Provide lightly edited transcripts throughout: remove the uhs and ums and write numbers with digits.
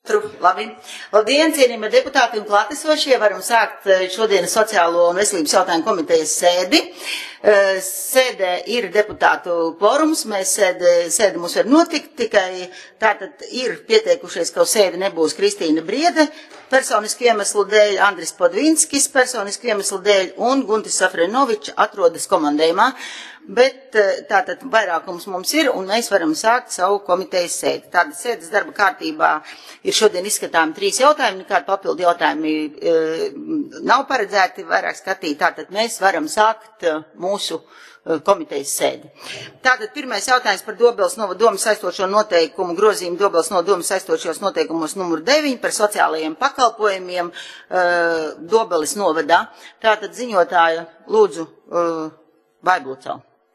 Labi. Labdien, cienījamie deputāti un klātesošie. Varam sākt šodienas sociālo un veselības jautājumu komitejas sēdi. Sēdē ir deputātu kvorums. Sēde mums var notikt, tikai tātad ir pieteikušies, ka uz sēdi nebūs Kristīna Briede personisku iemeslu dēļ, Andris Podvinskis personisku iemeslu dēļ un Guntis Safrenovičs atrodas komandējumā. Bet tātad vairākums mums ir, un mēs varam sākt savu komitejas sēdi. Tātad sēdes darba kārtībā ir šodien izskatām 3 jautājumi, nekādi papildu jautājumi nav paredzēti vairāk skatīt. Tātad mēs varam sākt mūsu komitejas sēdi. Tātad pirmais jautājums par Dobeles novada domu saistošo noteikumu grozījumu Dobeles novada domu saistošos noteikumos numur 9 par sociālajiem pakalpojumiem Dobeles novadā. Tātad ziņotāja lūdzu Vaibulcau.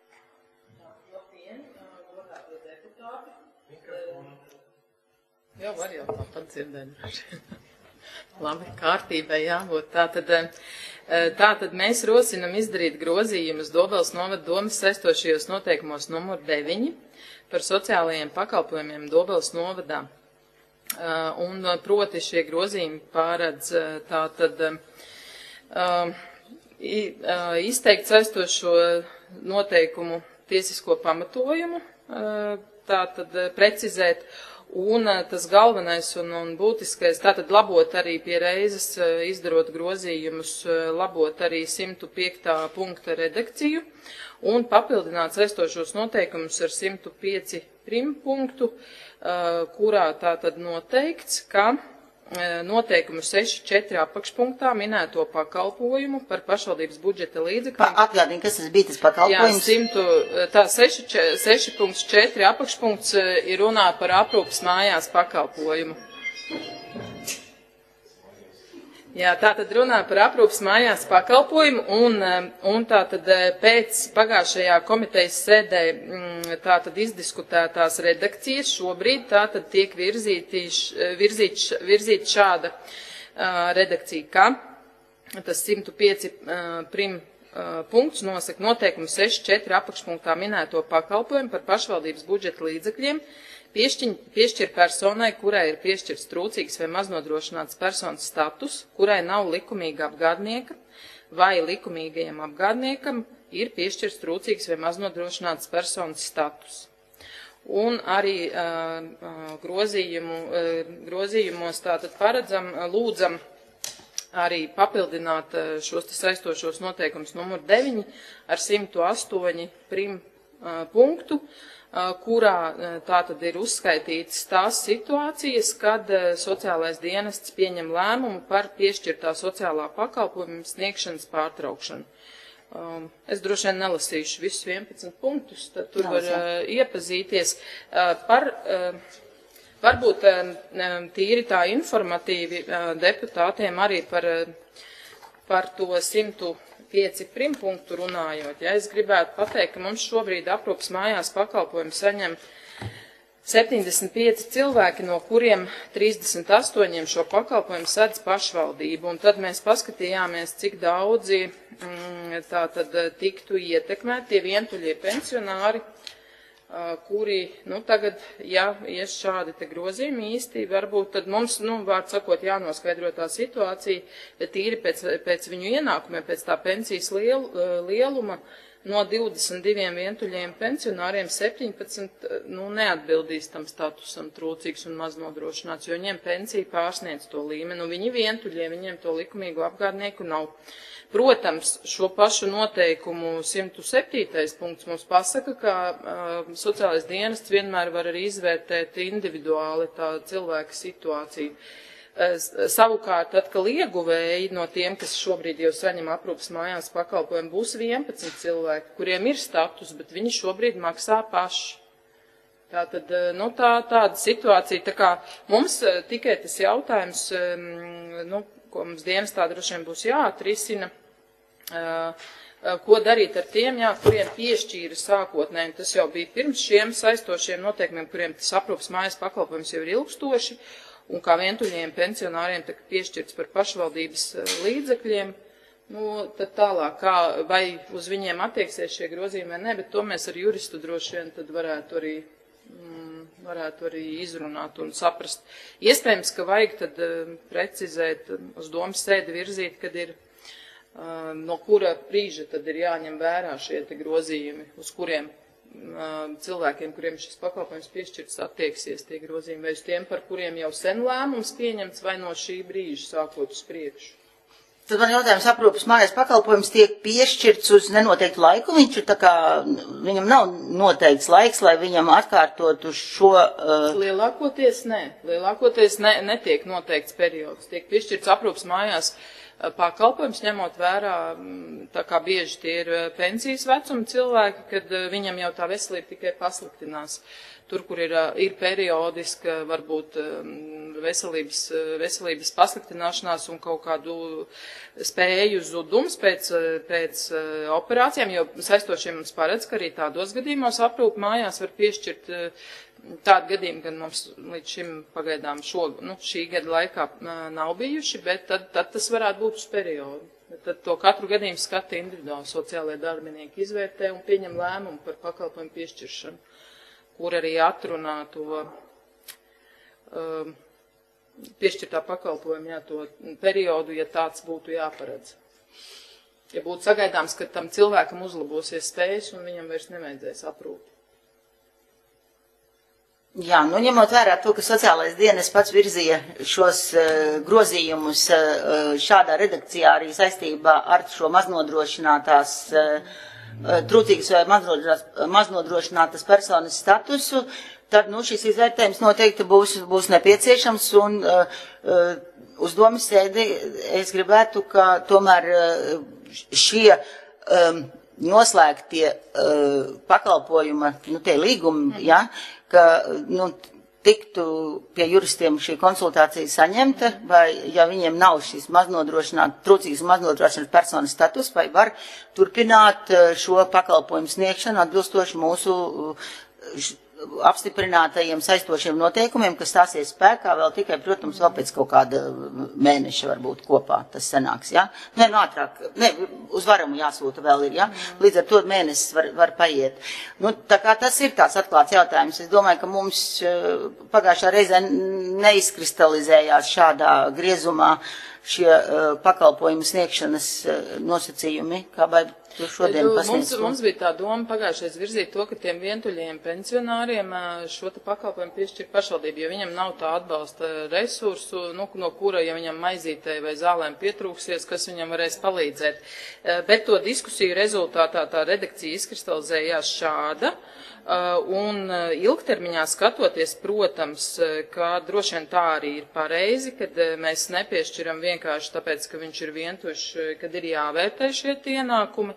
Jā, var jau tāpat dzirdēt. Labi, kārtībai jābūt. Tātad mēs rosinam izdarīt grozījumus Dobeles novada domas saistošajos noteikumos numur 9 par sociālajiem pakalpojumiem Dobeles novadā. Un proti šie grozījumi pāredz izteikt saistošo noteikumu tiesisko pamatojumu, tātad precizēt. Un tas galvenais un būtiskais, tātad labot arī pie reizes, izdarot grozījumus, labot arī 105. punkta redakciju un papildināt saistošos noteikumus ar 105 punktu, kurā tātad noteikts, ka noteikumu 6.4 apakšpunktā minēto pakalpojumu par pašvaldības budžeta līdzekļiem. Atgādini, kas tas bija tas pakalpojums? Jā, 6.4 apakšpunkts ir runā par aprūpas mājās pakalpojumu. Jā, tātad runā par aprūpas mājās pakalpojumu un tātad pēc pagājušajā komitejas sēdē tātad izdiskutētās redakcijas šobrīd tātad tiek virzīt šāda redakcija, ka tas 105 punkts nosaka noteikumu 6.4 apakšpunktā minēto pakalpojumu par pašvaldības budžeta līdzekļiem piešķir personai, kurai ir piešķirts trūcīgs vai maznodrošināts personas status, kurai nav likumīga apgādnieka, vai likumīgajam apgādniekam ir piešķirts trūcīgs vai maznodrošināts personas status. Un arī grozījumos tātad lūdzam arī papildināt šos saistošos noteikumus numur 9 ar 108 punktu, kurā tātad ir uzskaitītas tās situācijas, kad sociālais dienests pieņem lēmumu par piešķirtā sociālā pakalpojuma sniegšanas pārtraukšanu. Es droši vien nelasīšu visus 11 punktus, tad tur var iepazīties. Varbūt tīri tā informatīvi deputātiem arī par to 105 punktu runājot. Ja es gribētu pateikt, ka mums šobrīd aprūpas mājās pakalpojumu saņem 75 cilvēki, no kuriem 38 šo pakalpojumu sedz pašvaldību. Un tad mēs paskatījāmies, cik daudzi tātad tiktu ietekmēti tie vientuļie pensionāri, kuri, tagad, ja ies šādi te grozījumi īsti, varbūt tad mums, vārds sakot, jānoskaidro tā situācija, bet tīri pēc viņu ienākumiem, pēc tā pensijas lieluma, no 22 vientuļiem pensionāriem 17, neatbildīs tam statusam trūcīgs un maznodrošināts, jo viņiem pensija pārsniedz to līmeni, viņi vientuļie, viņiem to likumīgo apgādnieku nav. Protams, šo pašu noteikumu 107. punkts mums pasaka, ka sociālais dienests vienmēr var arī izvērtēt individuāli tā cilvēka situāciju. Savukārt, atkal ieguvēji no tiem, kas šobrīd jau saņem aprūpas mājās pakalpojumu, būs 11 cilvēki, kuriem ir status, bet viņi šobrīd maksā paši. Tātad, tāda situācija, tā kā mums tikai tas jautājums, ko mums dienestā droši vien būs jāatrisina, ko darīt ar tiem, kuriem piešķīra sākotnēji, tas jau bija pirms šiem saistošiem noteikumiem, kuriem tas aprūpas mājas pakalpojums jau ir ilgstoši, un kā vientuļiem pensionāriem tiek piešķirts par pašvaldības līdzekļiem, tad tālāk, vai uz viņiem attieksies šie grozījumi vai ne, bet to mēs ar juristu droši vien tad varētu arī varētu arī izrunāt un saprast. Iespējams, ka vajag tad precizēt, uz domas sēdi virzīt, kad ir no kura brīža tad ir jāņem vērā šie te grozījumi, uz kuriem cilvēkiem, kuriem šis pakalpojums piešķirts, attieksies tie grozījumi, vai uz tiem, par kuriem jau sen lēmums pieņemts, vai no šī brīža sākot uz priekšu. Tad man jautājums, aprūpas mājas pakalpojums tiek piešķirts uz nenoteiktu laiku, viņš ir tā kā, viņam nav noteikts laiks, lai viņam atkārtot uz šo... Lielākoties netiek noteikts periods, tiek piešķirts aprūpas mājās pakalpojums, ņemot vērā, tā kā bieži tie ir pensijas vecuma cilvēki, kad viņam jau tā veselība tikai pasliktinās. Tur, kur ir periodiska, varbūt veselības pasliktināšanās un kaut kādu spēju zudums pēc operācijām, jo saistošiem mums paredz, ka arī tādos gadījumos aprūp mājās var piešķirt tādu gadījumu, kad mums līdz šim pagaidām šī gada laikā nav bijuši, bet tad tas varētu būt uz periodu. Tad to katru gadījumu skata individuāli sociālajie darbinieki izvērtē un pieņem lēmumu par pakalpojumu piešķiršanu, kur arī atrunā to piešķirtā pakalpojumu, to periodu, ja tāds būtu jāparedz. Ja būtu sagaidāms, ka tam cilvēkam uzlabosies spējas un viņam vairs nevajadzēs aprūpi. Jā, ņemot vērā to, ka sociālais dienas pats virzīja šos grozījumus šādā redakcijā arī saistībā ar šo maznodrošinātās, trūcīgas vai maznodrošinātas personas statusu, tad, šis izvērtējums noteikti būs nepieciešams un uz domas sēdi es gribētu, ka tomēr šie noslēgtie pakalpojuma, tie līgumi, ka, tiktu pie juristiem šī konsultācija saņemta, vai, ja viņiem nav šis trūcīgas maznodrošinātas personas status, vai var turpināt šo pakalpojumu sniegšanu atbilstoši mūsu apstiprinātajiem saistošiem noteikumiem, kas stāsies spēkā vēl tikai, protams, vēl pēc kaut kāda mēneša varbūt kopā tas sanāks, ātrāk, uz varamu jāsūta vēl ir, līdz ar to mēnesis var paiet. Tā kā tas ir tāds atklāts jautājums, es domāju, ka mums pagājušā reizē neizkristalizējās šādā griezumā šie pakalpojumu sniegšanas nosacījumi, kā vai šodien pasniedz. Mums bija tā doma pagājušais virzīt to, ka tiem vientuļajiem pensionāriem šo te pakalpojumu piešķir pašvaldību, jo viņam nav tā atbalsta resursu, no kura, ja viņam maizītei vai zālēm pietrūksies, kas viņam varēs palīdzēt. Bet to diskusiju rezultātā tā redakcija izkristalizējās šāda, un ilgtermiņā skatoties, protams, ka droši vien tā arī ir pareizi, kad mēs nepiešķiram vienkārši tāpēc, ka viņš ir vientuļš, kad ir jāvērtē šie ienākumi,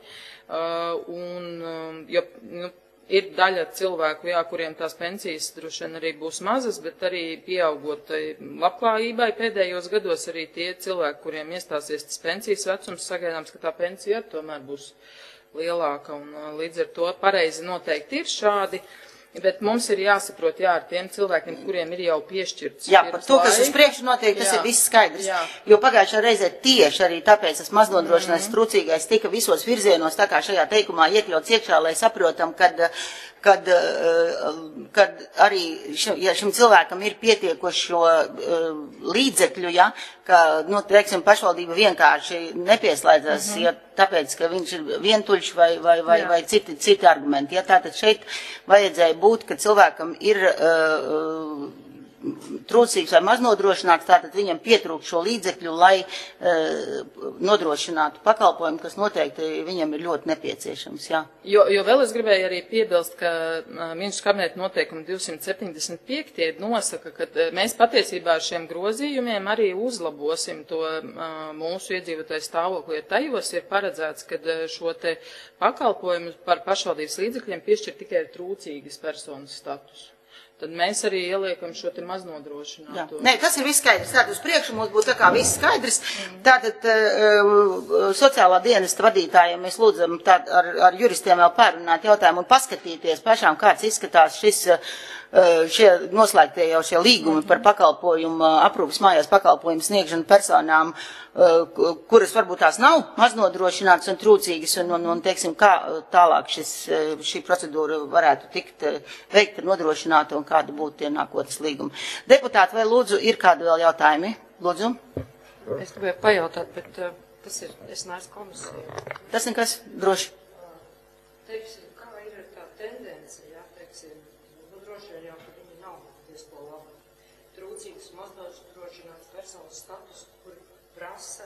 jo ir daļa cilvēku, kuriem tās pensijas droši vien arī būs mazas, bet arī pieaugot labklājībai pēdējos gados arī tie cilvēki, kuriem iestāsies tas pensijas vecums, sagaidāms, ka tā pensija tomēr būs lielāka, un līdz ar to pareizi noteikti ir šādi, bet mums ir jāsaprot, ar tiem cilvēkiem, kuriem ir jau piešķirts. Par to, kas uz priekšu notiek, tas ir viss skaidrs, jo pagājušā reizē tieši arī tāpēc tas maznodrošinājums trūcīgais tika visos virzienos, tā kā šajā teikumā iekļauts iekšā, lai saprotam, kad arī šim cilvēkam ir pietiekošo līdzekļu, ka, teiksim, pašvaldība vienkārši nepieslēdzas, tāpēc, ka viņš ir vientuļš vai citi argumenti. Tātad šeit vajadzēja būt, ka cilvēkam ir trūcīgs vai maznodrošināts, tātad viņam pietrūk šo līdzekļu, lai nodrošinātu pakalpojumu, kas noteikti viņam ir ļoti nepieciešams. Jo vēl es gribēju arī piebilst, ka Ministru kabineta noteikumi 275 nosaka, ka mēs patiesībā ar šiem grozījumiem arī uzlabosim to mūsu iedzīvotāju stāvokli, jo tajos ir paredzēts, ka šo te pakalpojumu par pašvaldības līdzekļiem piešķir tikai trūcīgas personas statusu. Tad mēs arī ieliekam šo te maznodrošināto. Nē, tas ir viss skaidrs. Tātad uz priekšu mums būtu tā kā viss skaidrs. Tātad sociālā dienesta vadītājiem mēs lūdzam ar juristiem vēl pārunāt jautājumu un paskatīties pašām, kāds izskatās šis šie noslēgtie jau šie līgumi par pakalpojumu, aprūpas mājās pakalpojumu sniegšanu personām, kuras varbūt tās nav maznodrošinātas un trūcīgas, un teiksim, kā tālāk šī procedūra varētu tikt veikta, nodrošināta un kāda būtu tie nākotnes līgumi. Deputāti, vai lūdzu ir kādi vēl jautājumi? Lūdzu. Es gribēju pajautāt, bet tas ir, es neesmu komisija. Tas nekas droši. Teiksim, kā ir tā tendence, jā, teiksim, droši vien jau, ka viņi nav diezko labi. Trūcīgas maznodrošinātas personas status, kur prasa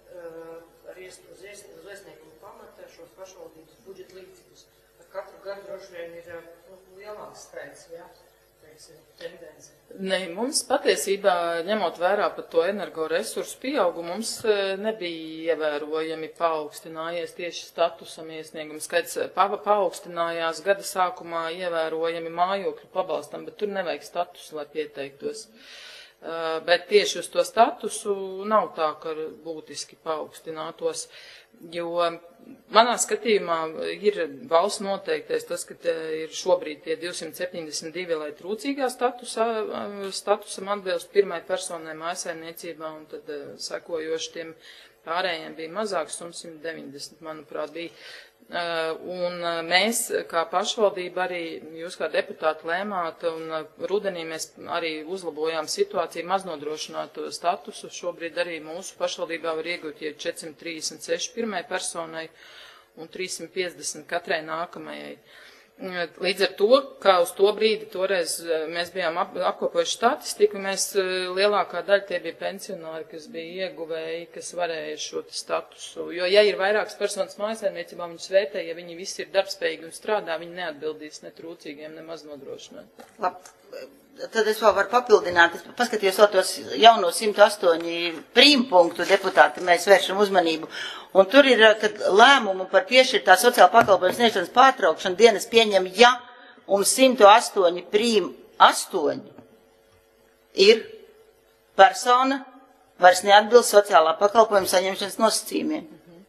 arī uz iesniegumu pamata šos pašvaldības budžeta līdzekļus. Ar katru gadu droši vien ir lielāks skaits, jā, teiksim, tendence. Ne, mums patiesībā, ņemot vērā par to energoresursu pieaugumu, mums nebija ievērojami paaugstinājies tieši statusam iesniegums. Skaits paaugstinājās gada sākumā ievērojami mājokļu pabalstam, bet tur nevajag statusu, lai pieteiktos. Bet tieši uz to statusu nav tā, ka būtiski paaugstinātos, jo manā skatījumā ir valsts noteiktais tas, ka ir šobrīd tie 272, lai trūcīgā statusam atbilst pirmai personai mājsaimniecībā, un tad sekojoši tiem pārējiem bija mazāks, 190, manuprāt, bija. Un mēs, kā pašvaldība, arī jūs kā deputāti lēmāt, un rudenī mēs arī uzlabojām situāciju maznodrošināto statusu. Šobrīd arī mūsu pašvaldībā var iegūt 436 pirmai personai un 350 katrai nākamajai. Līdz ar to, kā uz to brīdi, toreiz mēs bijām apkopojuši statistiku, lielākā daļa tie bija pensionāri, kas bija ieguvēji, kas varēja šo statusu. Jo, ja ir vairākas personas mājsaimniecībā, viņus vērtē, ja viņi visi ir darbspējīgi un strādā, viņi neatbildīs ne trūcīgiem, ne maznodrošināt. Labi. Tad es vēl varu papildināt, es paskatījos vēl tos jauno 108 prīmpunktu deputāti, mēs vēršam uzmanību. Un tur ir, kad lēmumu par piešķirtā sociāla pakalpojuma sniegšanas pārtraukšanu dienas pieņem, ja un 108 prīm 8 ir persona vairs neatbilst sociālā pakalpojuma saņemšanas nosacījumiem.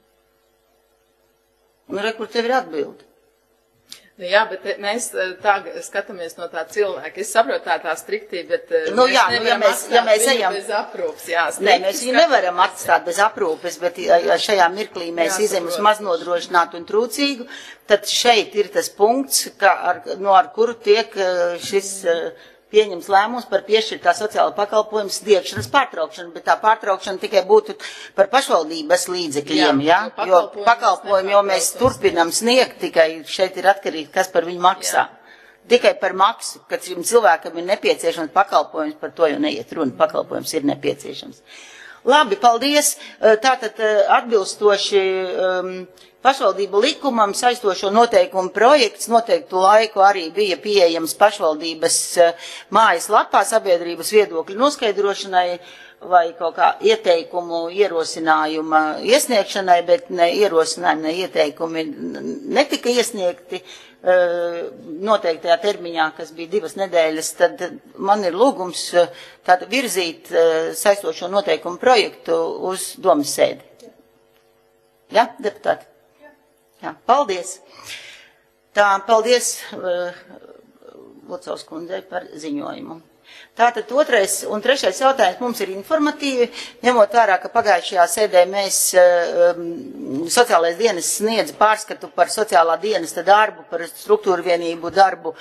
Un re, kur tev ir atbildi? Jā, bet mēs tā skatāmies no tā cilvēka. Es saprotu tā striktība, bet ja mēs ejam bez aprūpes. Jā, nē, mēs viņu nevaram atstāt bez aprūpes, bet ja šajā mirklī mēs izējam uz maznodrošinātu un trūcīgu, tad šeit ir tas punkts, ar kuru tiek šis pieņems lēmums par piešķirtā sociāla pakalpojuma sniegšanas pārtraukšanu, bet tā pārtraukšana tikai būtu par pašvaldības līdzekļiem, jā? Jo pakalpojumi jau mēs turpinam sniegt, tikai šeit ir atkarīgi, kas par viņu maksā. Jā. Tikai par maksu, kad šim cilvēkam ir nepieciešams pakalpojums, par to jau neiet runa, pakalpojums ir nepieciešams. Labi, paldies. Tātad atbilstoši pašvaldību likumam saistošo noteikumu projekts noteiktu laiku arī bija pieejams pašvaldības mājaslapā sabiedrības viedokļu noskaidrošanai vai kaut kā ieteikumu ierosinājuma iesniegšanai, bet ne ierosinājumi, ne ieteikumi netika iesniegti noteiktajā termiņā, kas bija 2 nedēļas, tad man ir lūgums tātad virzīt saistošo noteikumu projektu uz domas sēdi. Ja, deputāti? Jā, paldies. Tā, paldies Lucavas kundzei par ziņojumu. Tātad 2. un 3. jautājums mums ir informatīvi, ņemot vērā, ka pagājušajā sēdē mēs sociālais dienas sniedz pārskatu par sociālā dienesta darbu, par struktūru vienību darbu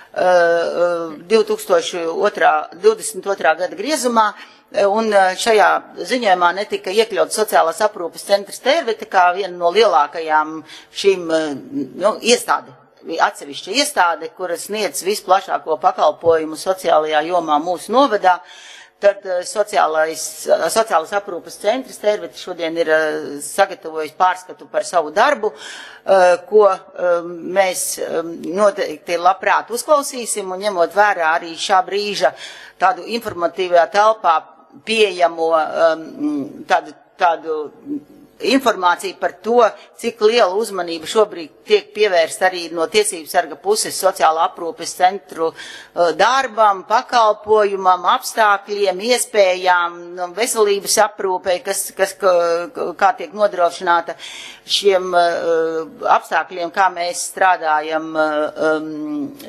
2022. gada griezumā. Un šajā ziņojumā netika iekļauts sociālās aprūpes centrs Tērvete kā viena no lielākajām šīm iestādi. Atsevišķa iestāde, kuras sniedz visplašāko pakalpojumu sociālajā jomā mūsu novadā, tad sociālās aprūpes centrs Tērvete šodien ir sagatavojis pārskatu par savu darbu, ko mēs noteikti labprāt uzklausīsim un ņemot vērā arī šā brīža tādu informatīvajā telpā pieejamo tādu informāciju par to, cik liela uzmanība šobrīd tiek pievērsta arī no tiesību sarga puses sociāla aprūpes centru darbam, pakalpojumam, apstākļiem, iespējām, veselības aprūpei, kā tiek nodrošināta šiem apstākļiem, kā mēs strādājam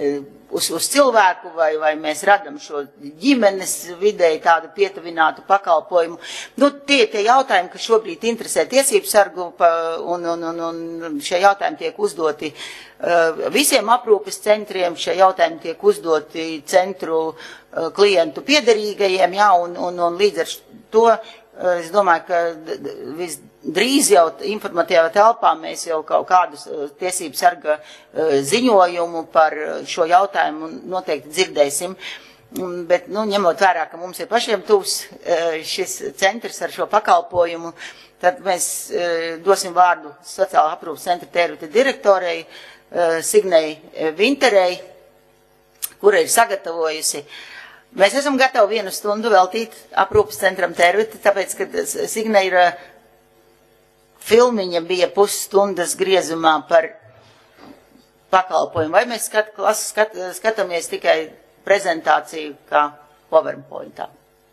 uz cilvēku, vai mēs radam šo ģimenes videi tādu pietuvinātu pakalpojumu. Nu, tie jautājumi, kas šobrīd interesē tiesību sargu, un šie jautājumi tiek uzdoti visiem aprūpes centriem, šie jautājumi tiek uzdoti centru klientu piederīgajiem, jā, un līdz ar to es domāju, ka visdrīz jau informatīvā telpā mēs jau kaut kādus tiesību sarga ziņojumu par šo jautājumu noteikti dzirdēsim. Bet, nu, ņemot vērā, ka mums ir pašiem tuvs šis centrs ar šo pakalpojumu, tad mēs dosim vārdu sociālā aprūpas centra tērveta direktorei Signei Vinterei, kura ir sagatavojusi. Mēs esam gatavi 1 stundu veltīt aprūpas centram tērveta, tāpēc, ka Signe ir filmiņa bija pusstundas griezumā par pakalpojumu. Vai mēs skatāmies tikai prezentāciju kā PowerPointā?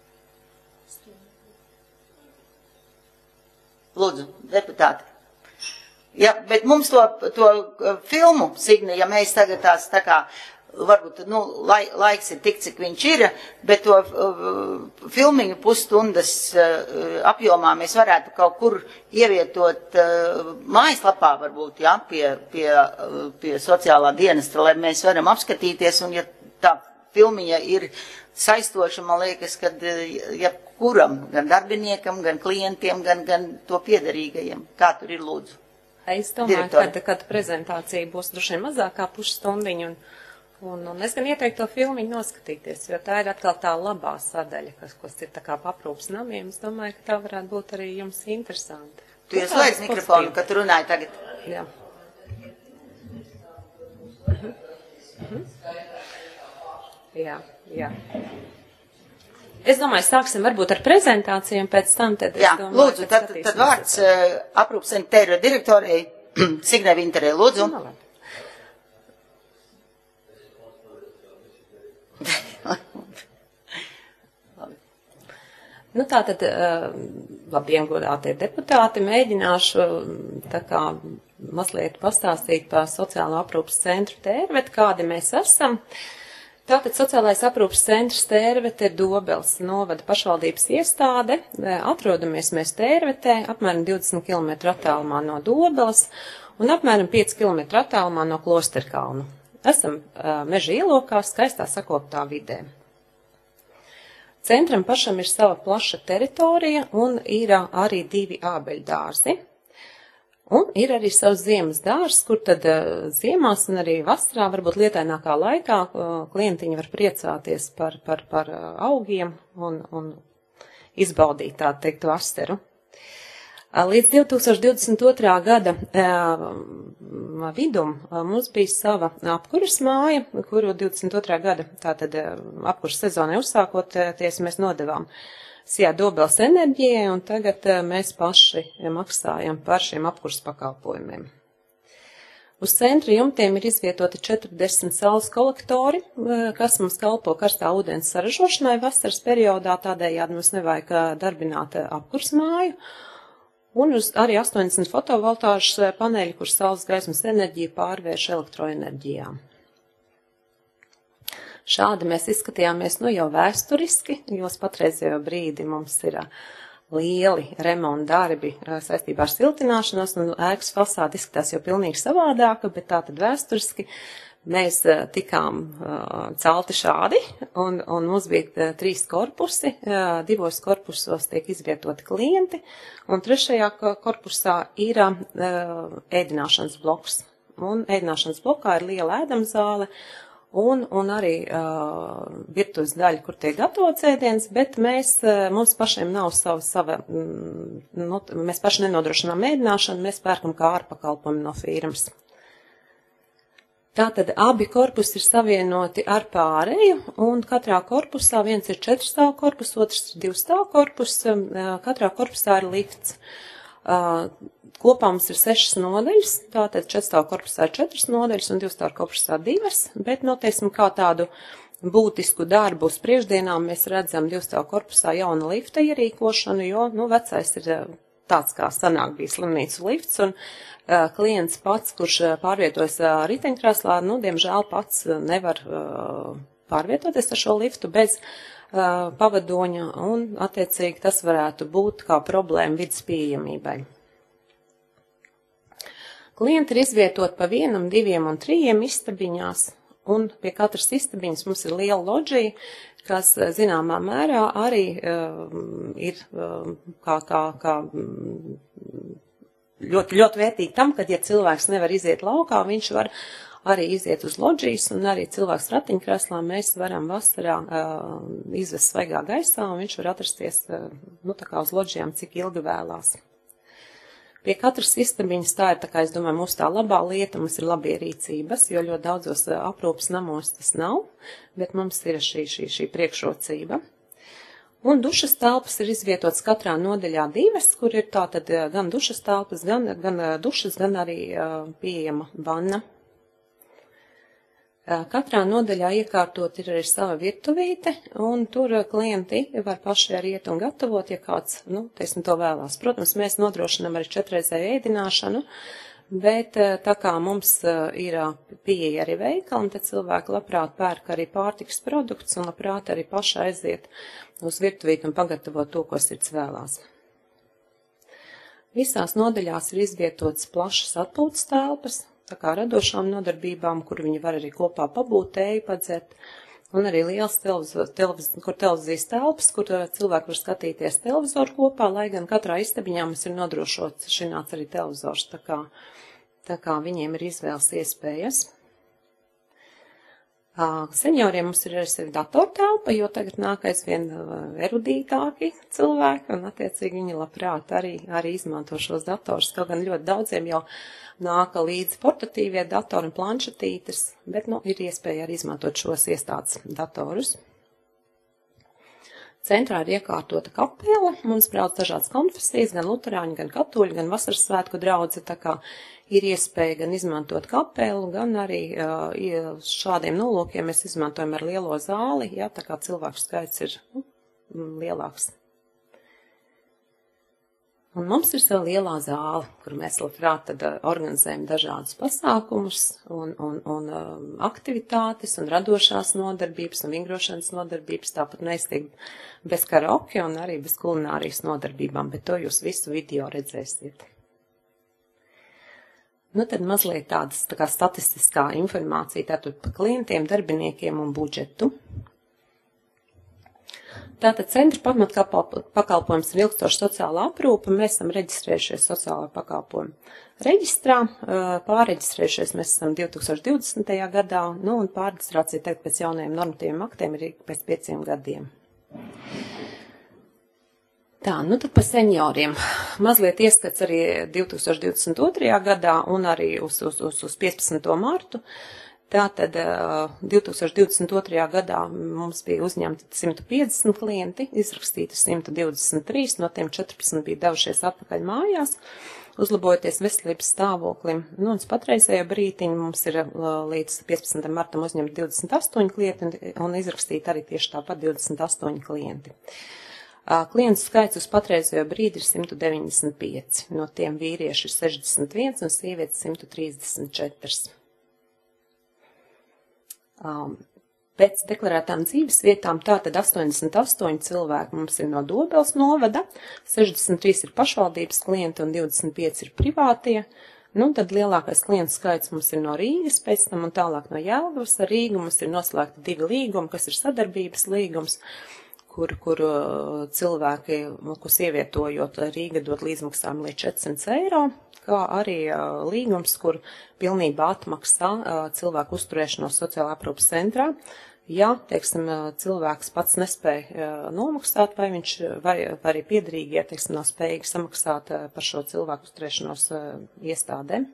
Lūdzu, deputāti. Ja, bet mums to filmu, Signe, ja mēs tagad tās tā kā, varbūt, nu, laiks ir tik, cik viņš ir, bet to filmiņu pusstundas apjomā mēs varētu kaut kur ievietot mājaslapā, varbūt, ja, pie sociālā dienesta, lai mēs varam apskatīties, un ja tā filmiņa ir saistoša, man liekas, kad jebkuram, gan darbiniekam, gan klientiem, gan to piederīgajiem. Kā tur ir, lūdzu? Es domāju, kad prezentācija būs droši vien mazākā pusstundiņa, un es gan ieteiktu to filmiņu noskatīties, jo tā ir atkal tā labā sadaļa, kas ir tā kā aprūpas namiem. Es domāju, ka tā varētu būt arī jums interesanti. Tu ieslēdz mikrofonu, kad tu runāji tagad. Jā. Jā. Es domāju, sāksim varbūt ar prezentāciju, un pēc tam tad... Jā, lūdzu, tad vārds aprūpas centra direktorei Signei Vinterei, lūdzu. Nu tā tad, labdien, godātie deputāti, mēģināšu tā kā mazliet pastāstīt par sociālo aprūpas centru Tērveti, kādi mēs esam. Tātad sociālais aprūpas centrs Tērvete ir Dobeles novada pašvaldības iestāde. Atrodamies mēs Tērvetē, apmēram 20 km attālumā no Dobeles un apmēram 5 km attālumā no Klosterkalnu. Esam meža ielokā, skaistā sakoptā vidē. Centram pašam ir sava plaša teritorija un ir arī 2 ābeļdārzi. Un ir arī savs ziemas dārs, kur tad ziemās un arī vasarā, varbūt lietainākā laikā, klientiņi var priecāties par augiem un izbaudīt, tā teikt, vasaru. Līdz 2022. gada vidum mums bija sava apkuras māja, kuru 22. gada tātad apkuras sezonai uzsākoties mēs nodevām Sijā Dobeles enerģijai, un tagad mēs paši maksājam par šiem apkurs pakalpojumiem. Uz centra jumtiem ir izvietoti 40 saules kolektori, kas mums kalpo karstā ūdens saražošanai vasaras periodā, tādējādi mums nevajag darbināt apkurs māju, un uz arī 80 fotovoltāžas paneļi, kur saules gaismas enerģija pārvērš elektroenerģijā. Šādi mēs izskatījāmies jau vēsturiski, jo patreizējo brīdi mums ir lieli remonta darbi saistībā ar siltināšanos, un ēkas fasāde izskatās jau pilnīgi savādāka, bet tātad vēsturiski mēs tikām celti šādi, un mums bija 3 korpusi, 2 korpusos tiek izvietoti klienti, un 3. korpusā ir ēdināšanas bloks. Un ēdināšanas blokā ir liela ēdamzāle, un arī virtuves daļa, kur tiek gatavots ēdiens, bet mums pašiem nav mēs paši nenodrošinām ēdināšanu, mēs pērkam kā ārpakalpojumu no firmas. Tātad abi korpusi ir savienoti ar pārēju, un katrā korpusā viens ir 4 stāvu korpus, otrs ir 2 stāvu korpus, katrā korpusā ir lifts. Kopā mums ir 6 nodaļas, tātad 4 stāvu korpusā ir 4 nodaļas un 2 stāvu korpusā 2, bet, teiksim, kā tādu būtisku darbu uz priekšdienām mēs redzam 2 stāvu korpusā jauna lifta ierīkošanu, jo, vecais ir tāds kā sanāk bija slimnīcu lifts, un klients pats, kurš pārvietojas riteņkrēslā, diemžēl pats nevar pārvietoties ar šo liftu bez pavadoņa, un attiecīgi tas varētu būt kā problēma vidas pieejamībai. Klienti ir izvietot pa 1, 2 un 3 istabiņās, un pie katras istabiņas mums ir liela loģija, kas zināmā mērā arī ir kā ļoti vērtīgi tam, kad, ja cilvēks nevar iziet laukā, viņš var arī iziet uz loģijas, un arī cilvēks ratiņkrēslā mēs varam vasarā izvest svaigā gaisā, un viņš var atrasties tā kā uz loģijām, cik ilgi vēlās. Pie katras istabiņas tā ir, es domāju, mūsu tā labā lieta, mums ir labie rīcības, jo ļoti daudzos aprūpas namos tas nav, bet mums ir šī priekšrocība. Un dušas telpas ir izvietotas katrā nodaļā 2, kur ir tātad gan dušas telpas, gan dušas, gan arī pieejama vanna. Katrā nodaļā iekārtot ir arī sava virtuvīte, un tur klienti var paši arī iet un gatavot, ja kāds, to vēlās. Protams, mēs nodrošinām arī 4-reizēju ēdināšanu, bet tā kā mums ir pieeja arī veikali, tad cilvēki labprāt pērk arī pārtikas produktus un labprāt arī paši aiziet uz virtuvīti un pagatavot to, ko sirds vēlās. Visās nodaļās ir izvietotas plašas atpūtas telpas, tā kā radošām nodarbībām, kur viņi var arī kopā pabūt, tēju padzert, un arī liels televizijas telpas, kur cilvēki var skatīties televizoru kopā, lai gan katrā istabiņā mums ir nodrošots šināts arī televizors, tā kā viņiem ir izvēles iespējas. Senioriem mums ir arī sevi datortelpa, jo tagad nāk aizvien erudītāki cilvēki, un attiecīgi viņi labprāt arī izmanto šos datorus, kaut gan ļoti daudziem jau nāka līdzi portatīvie datori un planšetītes, bet, ir iespēja arī izmantot šos iestādes datorus. Centrā ir iekārtota kapela, mums brauc dažādas konfesijas, gan luterāņi, gan katoļi, gan vasaras svētku draudze, tā kā ir iespēja gan izmantot kapelu, gan arī šādiem nolūkiem mēs izmantojam ar lielo zāli, tā kā cilvēku skaits ir lielāks. Un mums ir sava lielā zāle, kur mēs labprāt tad organizējam dažādus pasākumus un aktivitātes un radošās nodarbības un vingrošanas nodarbības, tāpat neiztiek bez karaoke un arī bez kulinārijas nodarbībām, bet to jūs visu video redzēsiet. Tad mazliet tādas tā kā statistiskā informācija tātad par klientiem, darbiniekiem un budžetu. Tātad centra pamatpakalpojums ir ilgstoša sociālā aprūpe, mēs esam reģistrējušies sociālā pakalpojuma reģistrā, pārreģistrējušies mēs esam 2020. gadā, un pārreģistrācija tagad pēc jaunajiem normatīviem aktiem ir pēc 5 gadiem. Tā, tad par senioriem. Mazliet ieskats arī 2022. gadā un arī uz 15. martu. Tātad 2022. gadā mums bija uzņemti 150 klienti, izrakstīti 123, no tiem 14 bija devušies atpakaļ mājās, uzlabojoties veselības stāvoklim. Un patreizējo brītiņu mums ir līdz 15. martam uzņemti 28 klienti un izrakstīti arī tieši tāpat 28 klienti. Klientu skaits uz patreizējo brīdi ir 195, no tiem vīrieši ir 61 un sievietes 134. Pēc deklarētām dzīves vietām tātad 88 cilvēki mums ir no Dobeles novada, 63 ir pašvaldības klienti un 25 ir privātie. Tad lielākais klientu skaits mums ir no Rīgas, pēc tam un tālāk no Jelgavas. Ar Rīgu mums ir noslēgti 2 līgumi, kas ir sadarbības līgums, kur cilvēki, kas ievietojot Rīga dot līdzmaksājumu līdz 400 eiro, kā arī līgums, kur pilnībā atmaksā cilvēku uzturēšanos sociālā aprūpas centrā. Ja, teiksim, cilvēks pats nespēja nomaksāt, vai arī piederīgie, teiksim, nav spējīgi samaksāt par šo cilvēku uzturēšanos iestādēm.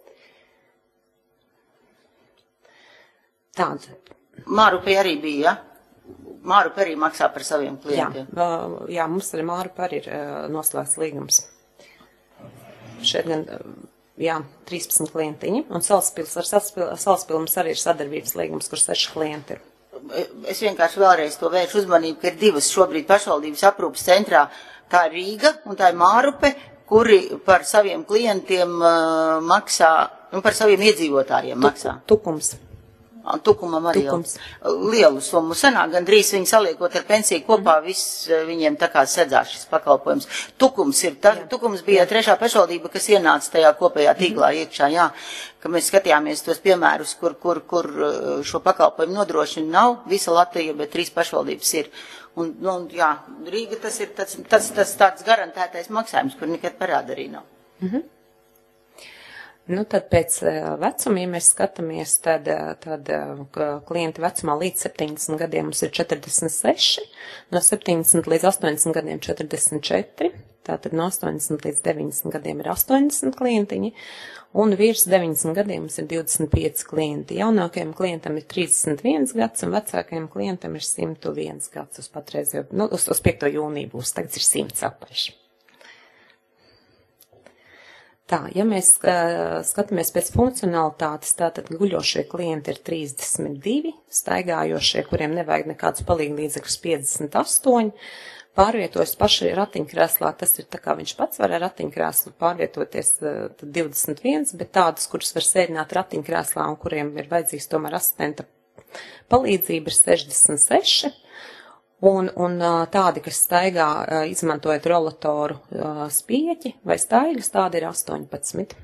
Tāda. Mārupi arī bija, ja? Mārupi arī maksā par saviem klientiem. Jā, mums arī Mārupi arī ir noslēgts līgums. Šeit gan, 13 klientiņi, un Salaspils mums arī ir sadarbības līgums, kur 6 klienti ir. Es vienkārši vēlreiz to vēršu uzmanību, ka ir 2 šobrīd pašvaldības aprūpas centrā. Tā ir Rīga un tā ir Mārupe, kuri par saviem klientiem maksā, par saviem iedzīvotājiem maksā. Tukums. Tukumam arī Tukums. Lielu summu sanāk, gandrīz viņi saliekot ar pensiju kopā, viss viņiem tā kā sedzās šis pakalpojums. Tukums bija trešā pašvaldība, kas ienāca tajā kopējā tīklā iekšā, jā, ka mēs skatījāmies tos piemērus, kur šo pakalpojumu nodrošina nav visa Latvija, bet 3 pašvaldības ir. Un, jā, Rīga tas ir tāds garantētais maksājums, kur nekad parāda arī nav. Nu, tad pēc vecuma, ja mēs skatāmies, tad klienti vecumā līdz 70 gadiem mums ir 46, no 70 līdz 80 gadiem 44, tātad no 80 līdz 90 gadiem ir 80 klientiņi, un virs 90 gadiem mums ir 25 klienti. Jaunākajam klientam ir 31 gads, un vecākajam klientam ir 101 gads uz patreizējo, uz 5. jūniju būs, tagad ir 100 apaļši. Tā, ja mēs skatāmies pēc funkcionalitātes, tātad guļošie klienti ir 32, staigājošie, kuriem nevajag nekādus palīglīdzekļus 58, pārvietojas paši ratiņkrēslā, tas ir tā kā viņš pats var ar ratiņkrēslu pārvietoties 21, bet tādas, kuras var sēdināt ratiņkrēslā un kuriem ir vajadzīgs tomēr asistenta palīdzība, ir 66. Un tādi, kas staigā, izmantojot rolatoru spieķi vai staigas, tādi ir 18.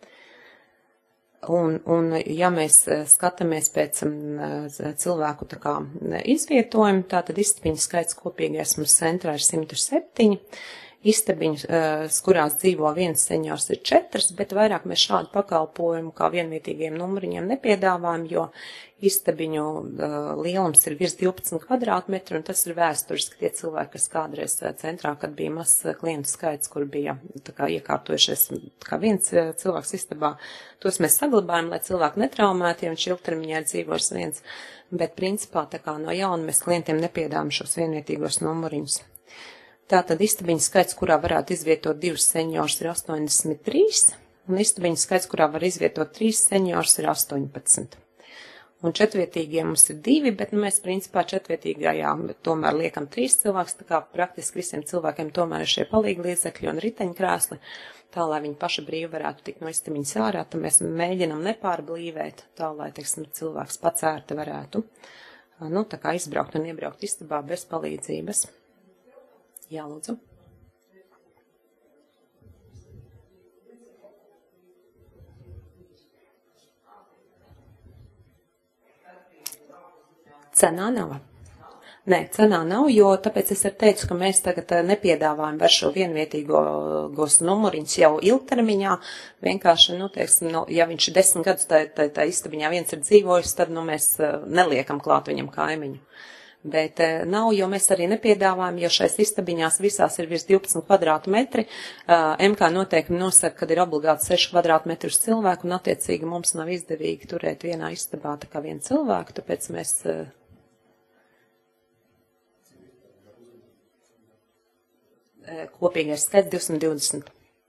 Un ja mēs skatāmies pēc cilvēku tā kā izvietojumu, tātad istabiņu skaits kopīgais mums centrā ir 107. Istabiņas, kurās dzīvo viens seniors, ir 4, bet vairāk mēs šādu pakalpojumu kā vienvietīgiem numuriņiem nepiedāvājam, jo istabiņu lielums ir virs 12 kvadrātmetru, un tas ir vēsturiski tie cilvēki, kas kādreiz centrā, kad bija mazs klientu skaits, kur bija tā kā iekārtojušies kā viens cilvēks istabā, tos mēs saglabājam, lai cilvēki netraumēti, ja viņš ilgtermiņā ir dzīvojis viens, bet principā tā kā no jauna mēs klientiem nepiedāvājam šos vienvietīgos numuriņus. Tātad istabiņu skaits, kurā varētu izvietot 2 seniors, ir 83, un istabiņu skaits, kurā var izvietot 3 seniors, ir 18. Un četvietīgie mums ir 2, bet mēs principā četvietīgajā tomēr liekam 3 cilvēkus, tā kā praktiski visiem cilvēkiem tomēr ir šie palīglīdzekļi un riteņkrēsli, tā lai viņi paši brīvi varētu tikt no istabiņas ārā, tad mēs mēģinam nepārblīvēt, tā lai, teiksim, cilvēks pats ērti varētu, tā kā izbraukt un iebraukt istabā bez palīdzības. Jā, lūdzu. Cenā nav. Nē, cenā nav, jo tāpēc es teicu, ka mēs tagad nepiedāvājam var šo vienvietīgos numuriņus jau ilgtermiņā. Vienkārši, teiksim, ja viņš 10 gadus tā istabiņā viens ir dzīvojis, tad, mēs neliekam klāt viņam kaimiņu. Bet nav, jo mēs arī nepiedāvājam, jo šais istabiņās visās ir virs 12 kvadrātmetri. MK noteikumi nosaka, kad ir obligāti 6 kvadrātmetri uz cilvēku, un attiecīgi mums nav izdevīgi turēt vienā istabā tā kā vienu cilvēku, tāpēc mēs. Kopīgais skaits 220.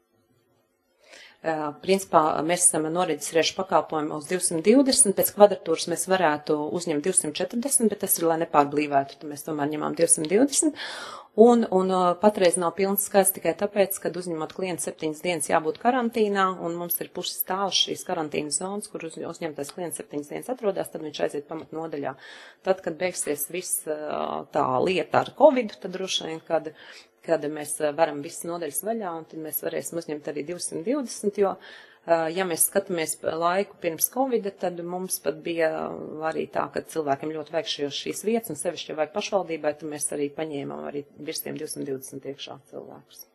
Principā mēs esam noreģistrējuši pakalpojumu uz 220, pēc kvadratūras mēs varētu uzņemt 240, bet tas ir, lai nepārblīvētu, tad mēs tomēr ņemām 220, un patreiz nav pilns skaits tikai tāpēc, kad uzņemot klientu 7 dienas jābūt karantīnā, un mums ir pusi stāvs šīs karantīnas zonas, kur uzņemtais klients 7 dienas atrodas, tad viņš aiziet pamatnodaļā. Tad, kad beigsies viss tā lieta ar Covid, tad droši vien, kad mēs varam visas nodaļas vaļā, un tad mēs varēsim uzņemt arī 220, jo, ja mēs skatāmies laiku pirms Covida, tad mums pat bija arī tā, ka cilvēkiem ļoti vajag šīs vietas, un sevišķi vajag pašvaldībai, tad mēs arī paņēmām arī virs tiem 220 iekšā cilvēkus.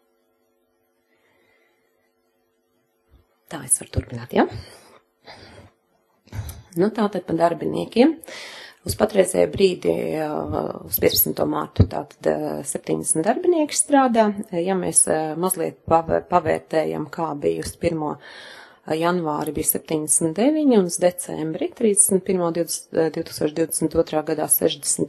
Tā es varu turpināt, ja? Tātad par darbiniekiem. Uz patreizēju brīdi, uz 15. mārtu, tātad 70 darbinieki strādā. Ja mēs mazliet pavērtējam, kā bija uz 1. janvāri bija 79 un uz decembri 31. 2022. gadā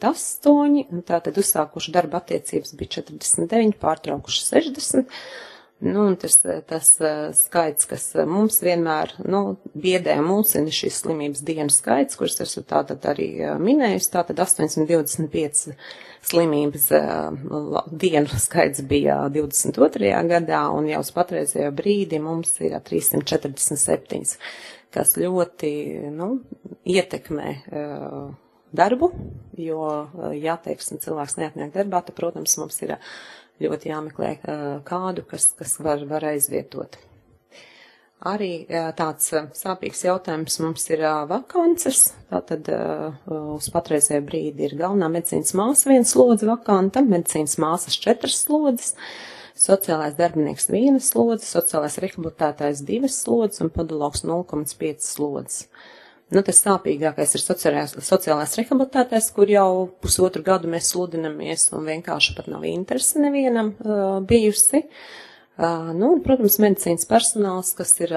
68, un tātad uzsākuši darba attiecības bija 49, pārtraukuši 60. Nu, un tas skaits, kas mums vienmēr, biedē un mulsina šīs slimības dienu skaits, kuras esmu tātad arī minējusi, tātad 825 slimības dienu skaits bija 22. gadā, un jau uz patreizējo brīdi mums ir 347, kas ļoti, ietekmē darbu, jo, ja, teiksim, cilvēks neatnāk darbā, tad, protams, mums ir ļoti jāmeklē kādu, kas var aizvietot. Arī tāds sāpīgs jautājums mums ir vakances. Tātad uz patreizējo brīdi ir galvenā medicīnas māsa 1 slodze vakanta, medicīnas māsas 4 slodzes, sociālais darbinieks 1 slodze, sociālais rehabilitētājs 2 slodzes un podologs 0,5 slodzes. Tas sāpīgākais ir sociālais rehabilitētājs, kur jau pusotru gadu mēs sludinamies un vienkārši pat nav interese nevienam bijusi. Protams, medicīnas personāls, kas ir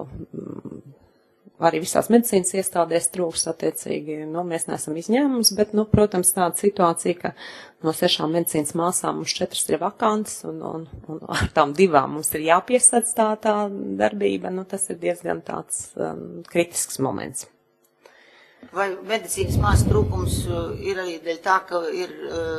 arī visās medicīnas iestādēs trūks attiecīgi, mēs neesam izņēmums, bet, protams, tāda situācija, ka no 6 medicīnas māsām mums 4 ir vakantas un ar tām 2 mums ir jāpiesac tā darbība, tas ir diezgan tāds kritisks moments. Vai medicīnas māsu trūkums ir arī dēļ tā, ka ir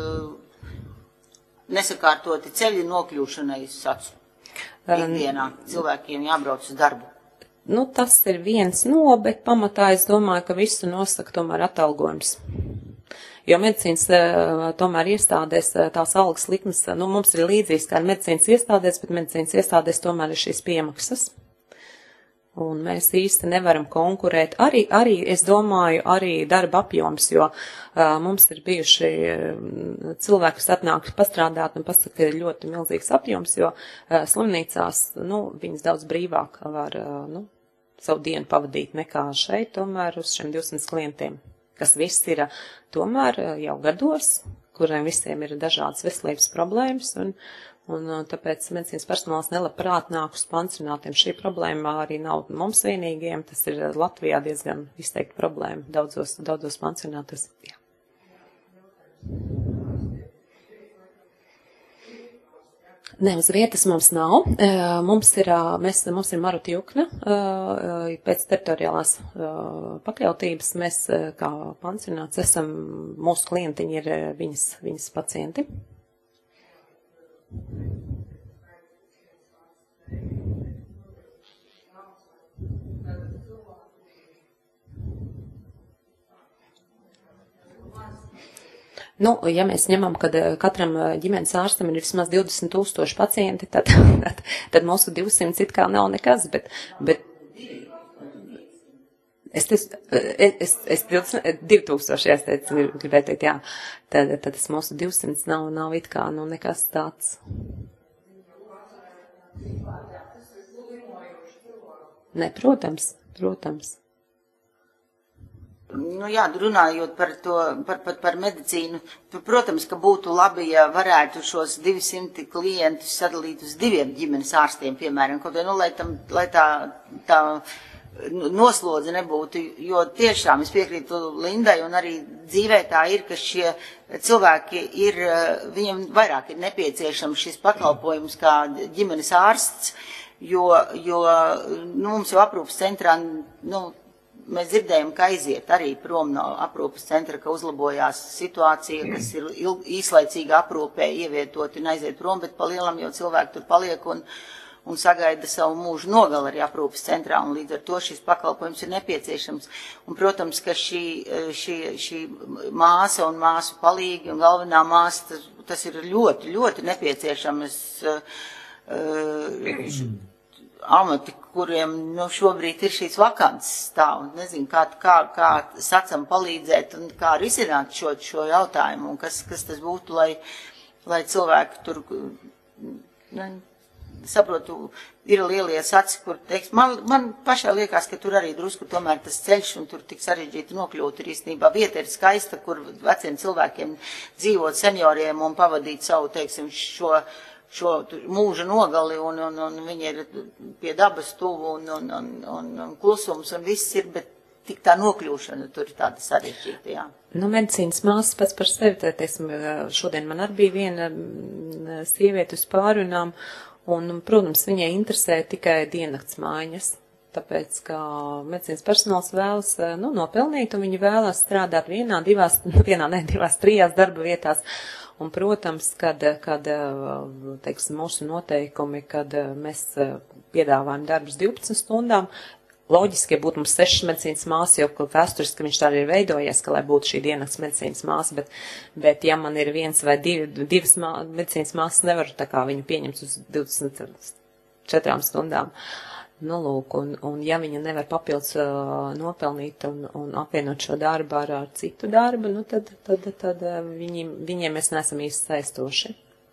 nesakārtoti ceļi nokļūšanai sacu ikdienā, cilvēkiem jābrauc uz darbu? Tas ir viens bet pamatā es domāju, ka visu nosaka tomēr atalgojums. Jo medicīnas tomēr iestādēs tās algas likmes, mums ir līdzīgs kā medicīnas iestādēs, bet medicīnas iestādēs tomēr ir šīs piemaksas. Un mēs īsti nevaram konkurēt. Arī es domāju, arī darba apjoms, jo mums ir bijuši cilvēki, kas atnāk pastrādāt un pasaka, ka ir ļoti milzīgs apjoms, jo slimnīcās, viņas daudz brīvāk var, savu dienu pavadīt nekā šeit, tomēr uz šiem 200 klientiem, kas viss ir tomēr jau gados, kuriem visiem ir dažādas veselības problēmas, un tāpēc medicīnas personāls nelabprāt nāk uz pansionātiem. Šī problēma arī nav mums vienīgiem, tas ir Latvijā diezgan izteikti problēma daudzos pansionātos. Jā. Ne, uz vietas mums nav. Mums ir Maruta Jukna. Pēc teritoriālās pakļautības mēs kā pansionāts esam, mūsu klientiņi ir viņas pacienti. Ja mēs ņemam, kad katram ģimenes ārstam ir vismaz 20,000 pacienti, tad mūsu 200 it kā nav nekas, bet es 2000, es teicu, gribēju teikt, jā, tad tas mūsu 200 nav it kā, nekas tāds. Ne, protams. Jā, runājot par medicīnu, protams, ka būtu labi, ja varētu šos 200 klientus sadalīt uz 2 ģimenes ārstiem, piemēram, kaut lai tā noslodze nebūtu, jo tiešām es piekrītu Lindai un arī dzīvē tā ir, ka šie cilvēki viņiem vairāk ir nepieciešams šis pakalpojums kā ģimenes ārsts, jo mums jau aprūpas centrā, mēs dzirdējam, ka aiziet arī prom no aprūpas centra, ka uzlabojās situācija, kas ir īslaicīga aprūpē ievietoti un aiziet prom, bet pa lielam jau cilvēki tur paliek un sagaida savu mūžu nogali arī aprūpas centrā, un līdz ar to šis pakalpojums ir nepieciešams. Un, protams, ka šī māsa un māsu palīgi un galvenā māsa, tas ir ļoti, ļoti nepieciešams amati, kuriem šobrīd ir šīs vakances stāv, un nezinu, kā sacam palīdzēt un kā risināt šo jautājumu, un kas tas būtu, lai cilvēki tur, saprotu, ir lielie saci, kur, teiks, man pašā liekas, ka tur arī drusku tomēr tas ceļš, un tur tik sarežģīti nokļūt ir īstenībā. Vieta ir skaista, kur veciem cilvēkiem dzīvot, senioriem un pavadīt savu, teiksim, šo mūža nogali, un viņi ir pie dabas tuvu, un klusums, un viss ir, bet tik tā nokļūšana tur ir tāda sarežģīta, jā. Medicīnas māsas pats par sevi, teiksim, šodien man arī bija viena sieviete uz pārunām, Un, protams, viņai interesē tikai diennakts maiņas, tāpēc, ka medicīnas personāls vēlas, nopelnīt, un viņi vēlas strādāt divās, trijās darba vietās. Un, protams, kad teiksim, mūsu noteikumi, kad mēs piedāvājam darbus 12 stundām, loģiski, ja būtu mums 6 medicīnas māsas, jo vēsturiski viņš tā ir veidojies, ka lai būtu šī diennakts medicīnas māsa, bet ja man ir 1 vai 2 medicīnas māsas, nevaru tā kā viņu pieņemt uz 24 stundām. Nu, lūk, un ja viņa nevar papildus nopelnīt un apvienot šo darbu ar citu darbu, nu, tad viņiem mēs neesam īsti saistoši.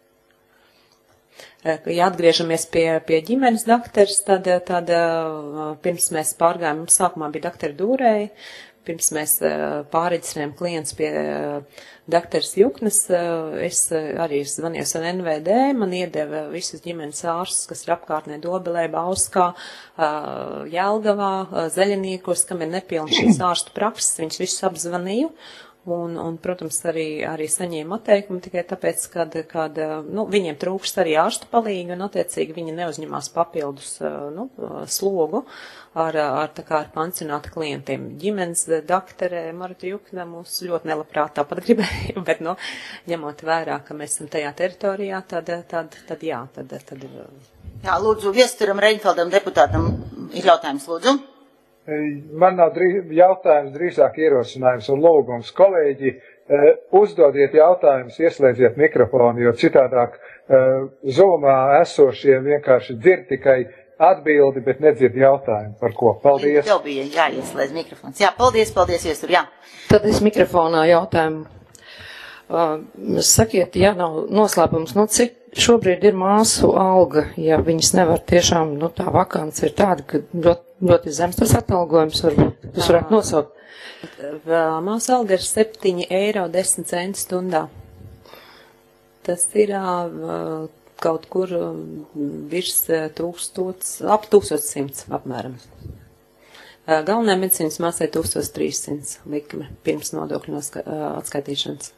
Ja atgriežamies pie ģimenes dakteres, tad pirms mēs pārgājām, mums sākumā bija daktere Dūrēja, pirms mēs pārreģistrējām klients pie dakteres Juknes, es arī zvanījos ar NVD, man iedeva visus ģimenes ārstus, kas ir apkārtnē Dobelē, Bauskā, Jelgavā, Zaļiniekos, kam ir nepilni šīs ārstu prakses, viņus visus apzvanīju. Un, protams, arī saņēma atteikumu tikai tāpēc, kad viņiem trūkst arī ārstu palīgi, un attiecīgi viņi neuzņemās papildus slogu ar pansionāta klientiem. Ģimenes daktere Marta Jukna mūs ļoti nelabprāt tāpat gribēja, bet, ņemot vērā, ka mēs esam tajā teritorijā, tad jā. Jā, lūdzu, Viesturam Reinfeldam deputātam ir jautājums, lūdzu. Man nav jautājums, drīzāk ierosinājums un lūgums. Kolēģi, uzdodiet jautājumus, ieslēdziet mikrofonu, jo citādāk Zoomā esošie vienkārši dzird tikai atbildi, bet nedzird jautājumu par ko. Paldies. Tev bija jāieslēdz mikrofons. Jā, paldies, Viestur, jā. Tad es mikrofonā jautājumu. Sakiet, ja nav noslēpums, cik šobrīd ir māsu alga, ja viņas nevar tiešām, tā vakants ir tāda, ka ļoti zems tas atalgojums, varbūt jūs varētu nosaukt. Māsu alga ir 7,10 eiro stundā. Tas ir kaut kur virs 1000, ap 1100 apmēram. Galvenajai medicīnas māsai 1300 likme pirms nodokļu atskaitīšanas.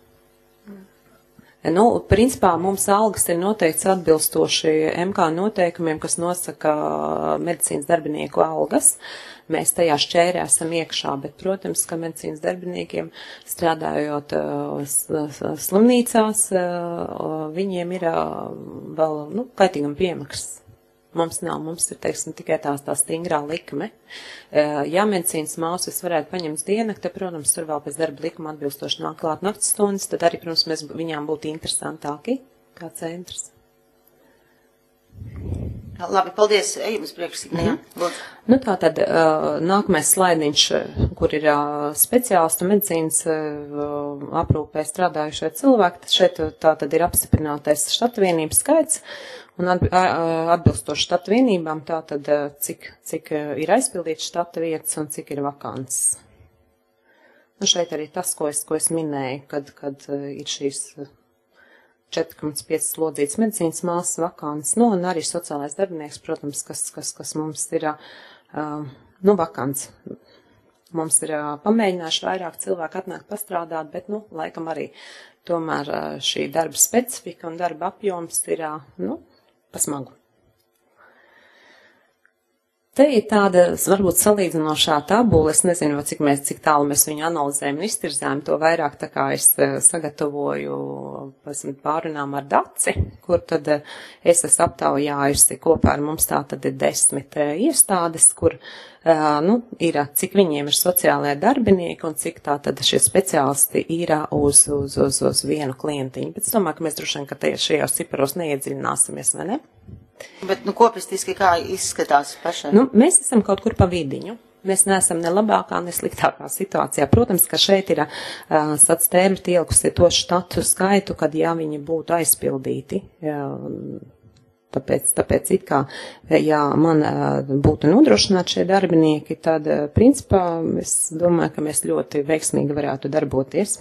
Principā mums algas ir noteikts atbilstoši MK noteikumiem, kas nosaka medicīnas darbinieku algas. Mēs tajā šķērē esam iekšā, bet, protams, ka medicīnas darbiniekiem strādājot slimnīcās, viņiem ir vēl, kaitīguma piemaksas. Mums nav, mums ir, teiksim, tikai tā stingrā likme. Ja medicīnas māsas varētu paņemt diennakti, protams, tur vēl pēc darba likuma atbilstoši nāk klāt nakts stundas, tad arī, protams, viņām būtu interesantāki kā centrs. Labi, paldies. Ejam uz priekšu, Signijā. Tātad nākamais slaidiņš, kur ir speciālistu medicīnas aprūpē strādājušie cilvēki. Šeit tātad ir apstiprinātais štata vienības skaits un atbilstoši štata vienībām, tātad cik ir aizpildīts štata vietas un cik ir vakants. Šeit arī tas, ko es minēju, kad ir šīs 4,5 slodzītas medicīnas māsas vakants, un arī sociālais darbinieks, protams, kas mums ir, vakants. Mums ir pamēģinājuši vairāk cilvēku atnākt pastrādāt, bet, laikam arī tomēr šī darba specifika un darba apjoms ir, pasmagu. Te ir tāda, varbūt salīdzinošā tabula, es nezinu, cik tālu mēs viņu analizējam un iztirzājam, to vairāk tā kā es sagatavoju pārunām ar Daci, kur tad es esmu aptaujājusi kopā ar mums tā tad ir 10 iestādes, kur, ir, cik viņiem ir sociālajie darbinieki un cik tā tad šie speciālisti ir uz vienu klientiņu. Bet es domāju, ka mēs droši vien, ka šajos ciparos neiedziļināsimies, vai ne? Bet, kopistiski kā izskatās pašai? Mēs esam kaut kur pa vidiņu. Mēs neesam ne labākā, ne sliktākā situācijā. Protams, ka šeit ir Sacstēbri ielikusi to štatu skaitu, kad viņi būtu aizpildīti. Tāpēc it kā, ja man būtu nodrošināti šie darbinieki, tad, principā, es domāju, ka mēs ļoti veiksmīgi varētu darboties.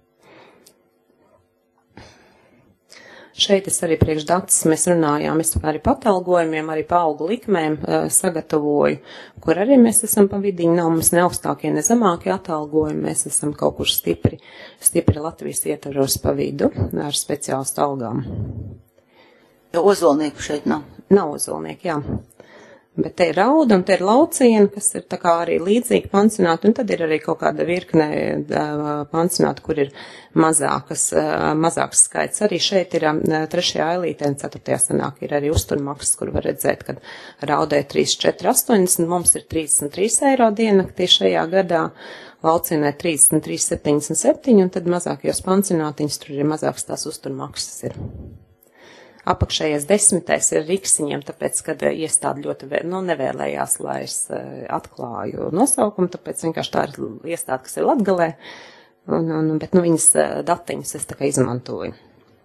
Šeit es arī priekš datus mēs runājām, es arī patalgojumiem, arī pa algu likmēm sagatavoju, kur arī mēs esam pa vidiņu, nav mums ne augstākie, ne zemākie atalgojumi, mēs esam kaut kur stipri Latvijas ietvaros pa vidu ar speciālistu algām. Jo ozolnieku šeit nav. Nav Ozolnieki, jā. Bet te ir Rauda un te ir Lauciena, kas ir tā kā arī līdzīgi pansionāti, un tad ir arī kaut kāda virkne pansionāti, kur ir mazāks skaits. Arī šeit ir 3. ailītē un 4. sanāk ir arī uzturmaksas, kur var redzēt, ka Raudē 34,80, mums ir 33 eiro diennaktī šajā gadā, Laucienai 33,77, un tad mazākajos pansionātiņus tur ir mazāks tās uzturmaksas ir. Apakšējais 10. ir Riksiņiem, tāpēc, kad iestāde ļoti nevēlējās, lai es atklāju nosaukumu, tāpēc vienkārši tā ir iestāde, kas ir Latgalē, bet viņas datiņus es tā kā izmantoju.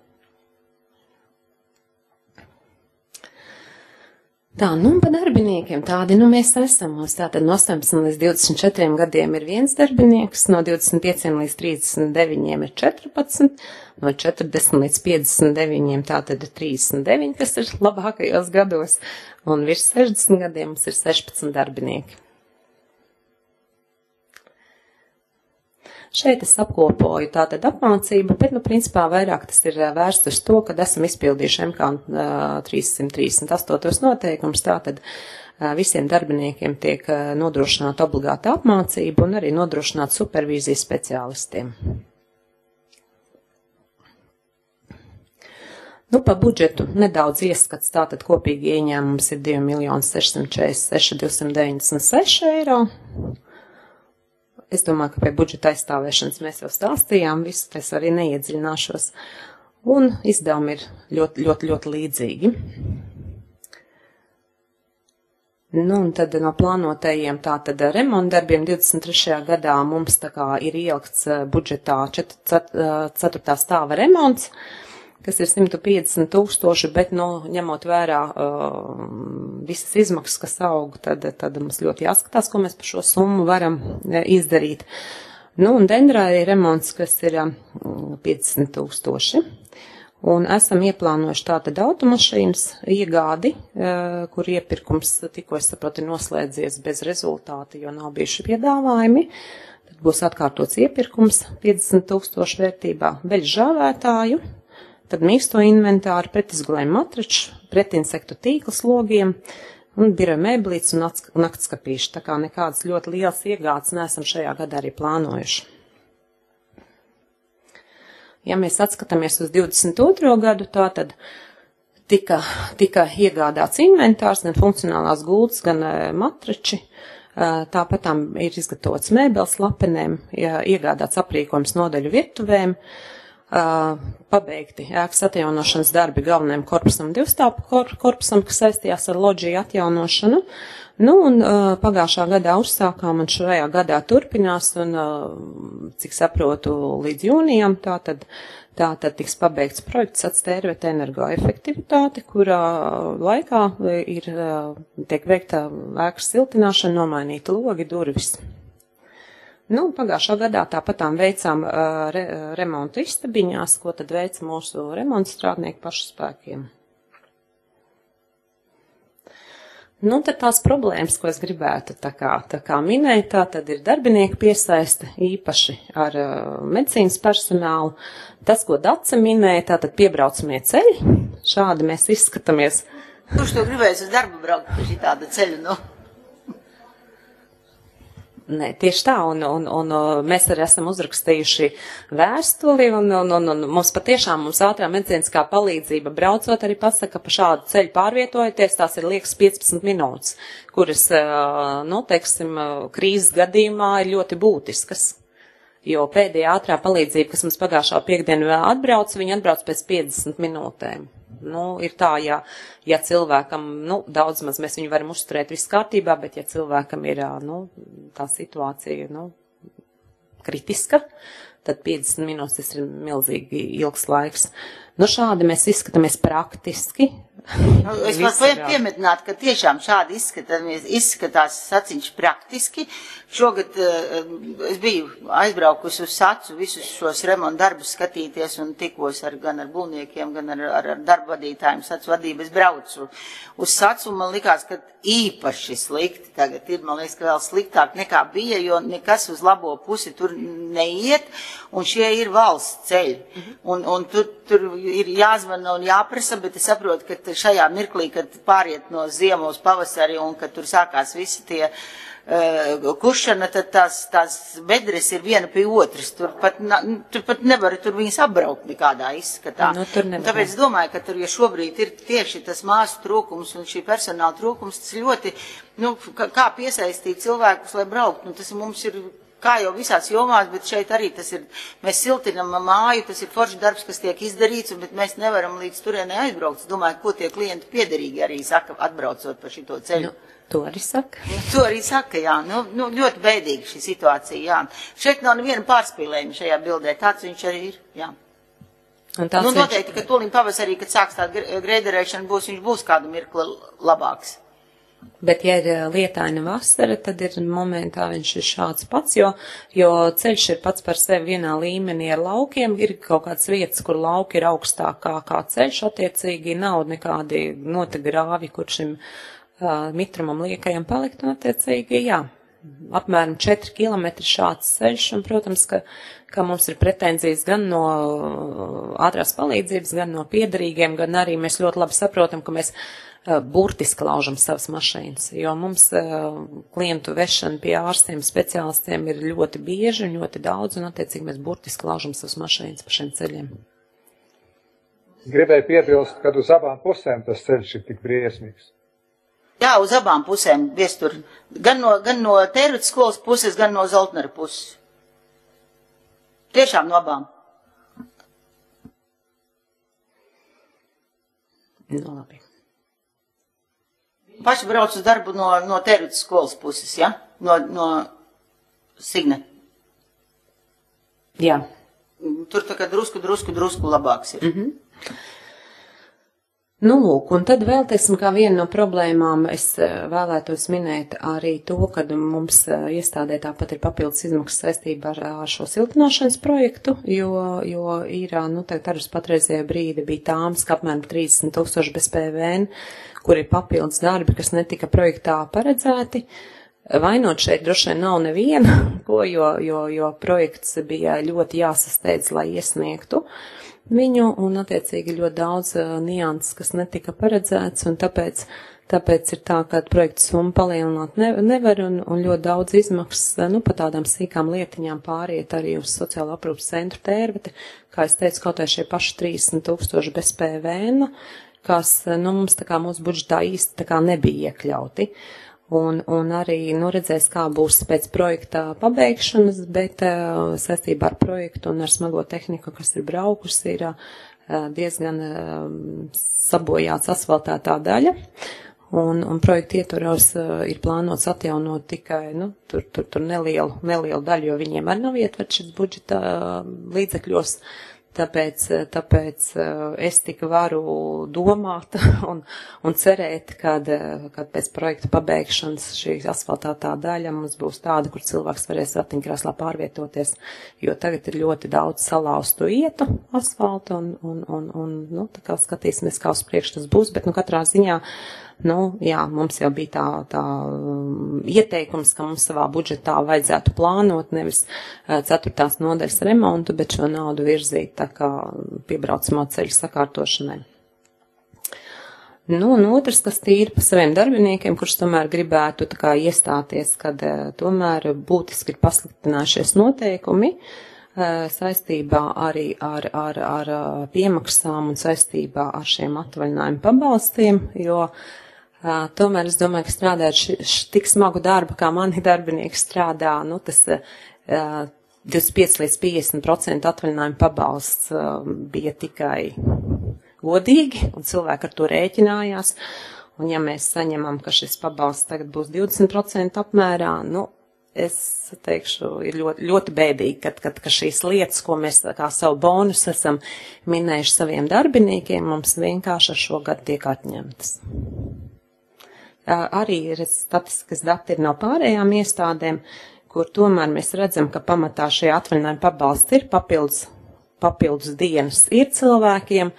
Tā, par darbiniekiem tādi, mēs esam. Mums tātad no 18 līdz 24 gadiem ir viens darbinieks, no 25 līdz 39 ir 14, no 40 līdz 59 tātad ir 39, kas ir labākajos gados, un virs 60 gadiem mums ir 16 darbinieki. Šeit es apkopoju tātad apmācību, bet, principā vairāk tas ir vērsts uz to, kad esam izpildījuši MK 338 noteikums, tātad visiem darbiniekiem tiek nodrošināta obligāta apmācība un arī nodrošināta supervīzija speciālistiem. Pa budžetu nedaudz ieskats, tātad kopīgi ieņēmums ir 2 646 296 eiro. Es domāju, ka pie budžeta aizstāvēšanas mēs jau stāstījām, visu es arī neiedziļināšos, un izdevumi ir ļoti līdzīgi. Un tad no plānotajiem tātad remontdarbiem 23. gadā mums tā kā ir ielikts budžetā 4. stāva remonts, kas ir 150 000, bet, ņemot vērā visas izmaksas, kas aug, tad mums ļoti jāskatās, ko mēs par šo summu varam izdarīt. Un dendrāri remonts, kas ir 50 000. Un esam ieplānojuši tātad automašīnas iegādi, kur iepirkums tikko, es saprotu, ir noslēdzies bez rezultāta, jo nav bijuši piedāvājumi. Tad būs atkārtots iepirkums 50 000 vērtībā, veļu žāvētāju, tad mīksto inventāru, pretizgulējumu matraču, pretinsektu tīklas logiem un biroja mēblītes un naktskapīšu. Tā kā nekādas ļoti lielas iegādes neesam šajā gadā arī plānojuši. Ja mēs atskatāmies uz 22. gadu, tātad tika iegādāts inventārs, gan funkcionālās gultas, gan matrači. Tāpat ir izgatavots mēbeles lapenēm, iegādāts aprīkojums nodaļu virtuvēm, pabeigti ēkas atjaunošanas darbi galvenajam korpusam, divstāpu korpusam, kas saistījās ar loģiju atjaunošanu. Un pagājušā gadā uzsākām un šajā gadā turpinās, un, cik saprotu, līdz jūnijam tātad tiks pabeigts projekts atstērvēt energoefektivitāti, kurā laikā tiek veikta ēkas siltināšana, nomainīta logi, durvis. Pagājušā gadā tāpatām veicām remontu istabiņās, ko tad veica mūsu remonta strādnieki pašu spēkiem. Tad tās problēmas, ko es gribētu tā kā minēt, tad ir darbinieku piesaiste, īpaši ar medicīnas personālu. Tas, ko Dace minēja, tātad piebraucamie ceļi, šādi mēs izskatāmies. Kurš to gribēs uz darbu braukt pie šitāda ceļa, Nē, tieši tā, un mēs arī esam uzrakstījuši vēstuli, un mums patiešām ātrā medicīniskā palīdzība braucot arī pasaka, pa šādu ceļu pārvietojoties, tās ir liekas 15 minūtes, kuras, krīzes gadījumā ir ļoti būtiskas. Jo pēdējā ātrā palīdzība, kas mums pagājušā piekdienu atbrauc, viņi atbrauc pēc 50 minūtēm. Ir tā, ja cilvēkam, daudz maz mēs viņu varam uzturēt viss kārtībā, bet ja cilvēkam ir, tā situācija, kritiska, tad 50 minūtes tas ir milzīgi ilgs laiks. Šādi mēs izskatāmies praktiski. Es varu piemetināt, ka tiešām šādi izskatās saciņš praktiski. Šogad es biju aizbraukusi uz Sacu visus šos remontu darbus skatīties un tikos gan ar būvniekiem, gan ar darbvadītājiem. Sacu vadību es braucu uz Sacu un man likās, ka īpaši slikti tagad ir. Man liekas, ka vēl sliktāk nekā bija, jo nekas uz labo pusi tur neiet un šie ir valsts ceļi. Un tur ir jāzvana un jāprasa, bet es saprotu, ka šajā mirklī, kad pāriet no ziemu uz pavasari un kad tur sākās visi tie kušana, tad tās bedres ir viena pie otras. Tur pat nevar tur viņas apbraukt nekādā izskatā. Tāpēc domāju, ka tur, ja šobrīd ir tieši tas māsu trūkums un šī personāla trūkums, tas ļoti, kā piesaistīt cilvēkus, lai braukt. Tas mums ir, kā jau visās jomās, bet šeit arī tas ir, mēs siltinam māju, tas ir foršs darbs, kas tiek izdarīts, bet mēs nevaram līdz turienei aizbraukt. Es domāju, ko tie klienti piederīgi arī saka, atbraucot pa šito ceļu. To arī saka. To arī saka, jā. Ļoti bēdīga šī situācija, jā. Šeit nav neviena pārspīlējuma šajā bildē. Tāds viņš arī ir, jā. Noteikti, ka tūlīt pavasarī, kad sāks tā grēderēšana, viņš būs kādu mirkli labāks. Bet, ja ir lietaina vasara, tad ir momentā viņš ir šāds pats, jo ceļš ir pats par sevi vienā līmenī ar laukiem. Ir kaut kāds vietas, kur lauki ir augstākā kā ceļš, attiecīgi nav nekādi grāvi, kur šim mitrumam liekajam palikt, un attiecīgi, jā, apmēram 4 kilometri šāds ceļš, un, protams, ka mums ir pretenzijas gan no ātrās palīdzības, gan no piederīgiem, gan arī mēs ļoti labi saprotam, ka mēs burtiski laužam savas mašīnas, jo mums klientu vešana pie ārstiem, speciālistiem ir ļoti bieži un ļoti daudz, un attiecīgi mēs burtiski laužam savas mašīnas pa šiem ceļiem. Gribēju piebilst, ka uz abām pusēm tas ceļš ir tik briesmīgs. Jā, uz abām pusēm, viestur. Gan no Tērvits skolas puses, gan no Zoltnera puses. Tiešām no abām. Labi. Paši brauc uz darbu no Tērvits skolas puses, ja? No Signe. Jā. Tur tā kā drusku labāks ir. Mhm. Lūk, un tad vēl, teiksim, kā viena no problēmām es vēlētos minēt arī to, ka mums iestādē tāpat ir papildus izmaksas saistībā ar šo siltināšanas projektu, jo ir, tagad arī uz patreizējo brīdi bija tāms, ka apmēram 30 000 bez PVN, kur ir papildus darbi, kas netika projektā paredzēti. Vainot šeit droši vien nav neviena, jo projekts bija ļoti jāsasteidz, lai iesniegtu viņu, un attiecīgi ļoti daudz nianses, kas netika paredzēts, un tāpēc ir tā, ka projektu summu palielināt nevar, un ļoti daudz izmaksas, pa tādām sīkām lietiņām pāriet arī uz sociālo aprūpas centru Tērvete, kā es teicu, kaut vai šie paši 30 000 bez PVN, kas, mums tā kā mūsu budžetā īsti tā kā nebija iekļauti. Un arī, redzēs, kā būs pēc projekta pabeigšanas, bet saistībā ar projektu un ar smago tehniku, kas ir braukusi, ir diezgan sabojāts asfaltētā daļa. Un projekta ietvaros ir plānots atjaunot tikai, tur nelielu daļu, jo viņiem arī nav ietverts šis budžeta līdzekļos. Tāpēc es tik varu domāt un cerēt, kad pēc projekta pabeigšanas šī asfaltātā daļa mums būs tāda, kur cilvēks varēs ratiņkrēslā pārvietoties, jo tagad ir ļoti daudz salauztu ietu asfaltu un tā kā skatīsimies, kā uz priekšu tas būs, bet katrā ziņā jā, mums jau bija tā ieteikums, ka mums savā budžetā vajadzētu plānot nevis 4. nodaļas remontu, bet šo naudu virzīt tā kā piebraucamo ceļu sakārtošanai. Un otrs, kas tīri pa saviem darbiniekiem, kurš tomēr gribētu tā kā iestāties, kad tomēr būtiski ir pasliktinājušies noteikumi, saistībā arī ar piemaksām un saistībā ar šiem atvaļinājumu pabalstiem, jo tomēr es domāju, ka strādājot tik smagu darbu, kā mani darbinieki strādā, tas 25 līdz 50% atvaļinājumu pabalsts bija tikai godīgi, un cilvēki ar to rēķinājās, un ja mēs saņemam, ka šis pabalsts tagad būs 20% apmērā, es teikšu, ir ļoti, ļoti bēdīgi, ka šīs lietas, ko mēs kā savu bonusu esam minējuši saviem darbiniekiem, mums vienkārši ar šo gadu tiek atņemtas. Arī statistikas dati ir no pārējām iestādēm, kur tomēr mēs redzam, ka pamatā šie atvaļinājumi pabalsti ir papildus dienas ir cilvēkiem,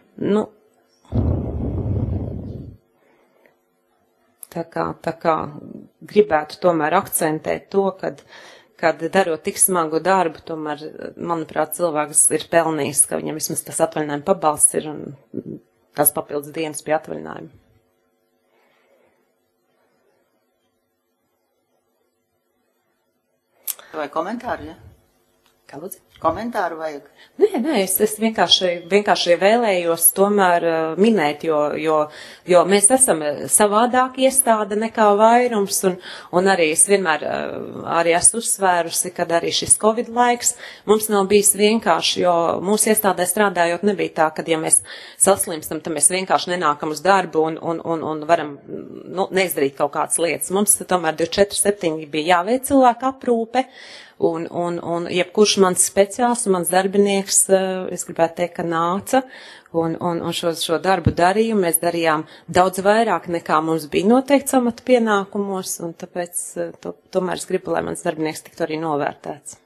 tā kā gribētu tomēr akcentēt to, kad darot tik smagu darbu, tomēr, manuprāt, cilvēks ir pelnījis, ka viņam vismaz tas atvaļinājuma pabalsts ir, un tās papildus dienas pie atvaļinājuma. Vai komentāri, ja? Kā lūdzu? Komentāru vajag? Nē, es vienkārši vēlējos tomēr minēt, jo mēs esam savādāk iestāde nekā vairums, un arī es vienmēr arī esmu uzsvērusi, kad arī šis Covid laiks mums nav bijis vienkārši, jo mūsu iestādē strādājot nebija tā, kad ja mēs saslimstam, tad mēs vienkārši nenākam uz darbu un varam neizdarīt kaut kādas lietas. Mums tomēr 24/7 bija jāveic cilvēku aprūpe, un jebkurš mans speciāls un mans darbinieks, es gribētu teikt, ka nāca, un šo darbu darījumu mēs darījām daudz vairāk nekā mums bija noteikts amata pienākumos, un tāpēc tomēr es gribu, lai mans darbinieks tiktu arī novērtēts.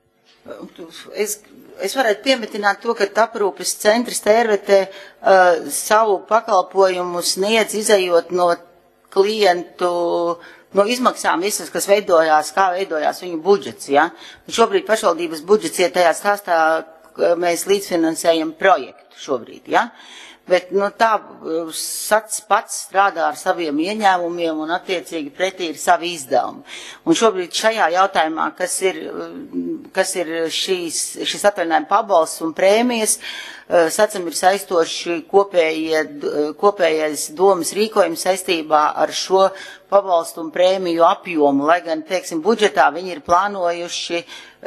Es varētu piemetināt to, ka aprūpes centrs Tērvetē savu pakalpojumu sniedz izējot no klientu no izmaksām visas, kas kā veidojās viņu budžets, ja? Šobrīd pašvaldības budžets iet tajā stāstā, mēs līdzfinansējam projektu šobrīd, ja? Bet, tā SAC pats strādā ar saviem ieņēmumiem un attiecīgi pretī ir savi izdevumi. Un šobrīd šajā jautājumā, kas ir šis atvaļinājuma pabalsts un prēmijas, SACam ir saistoši kopējais domas rīkojums saistībā ar šo pabalstu un prēmiju apjomu, lai gan, teiksim, budžetā viņi ir plānojuši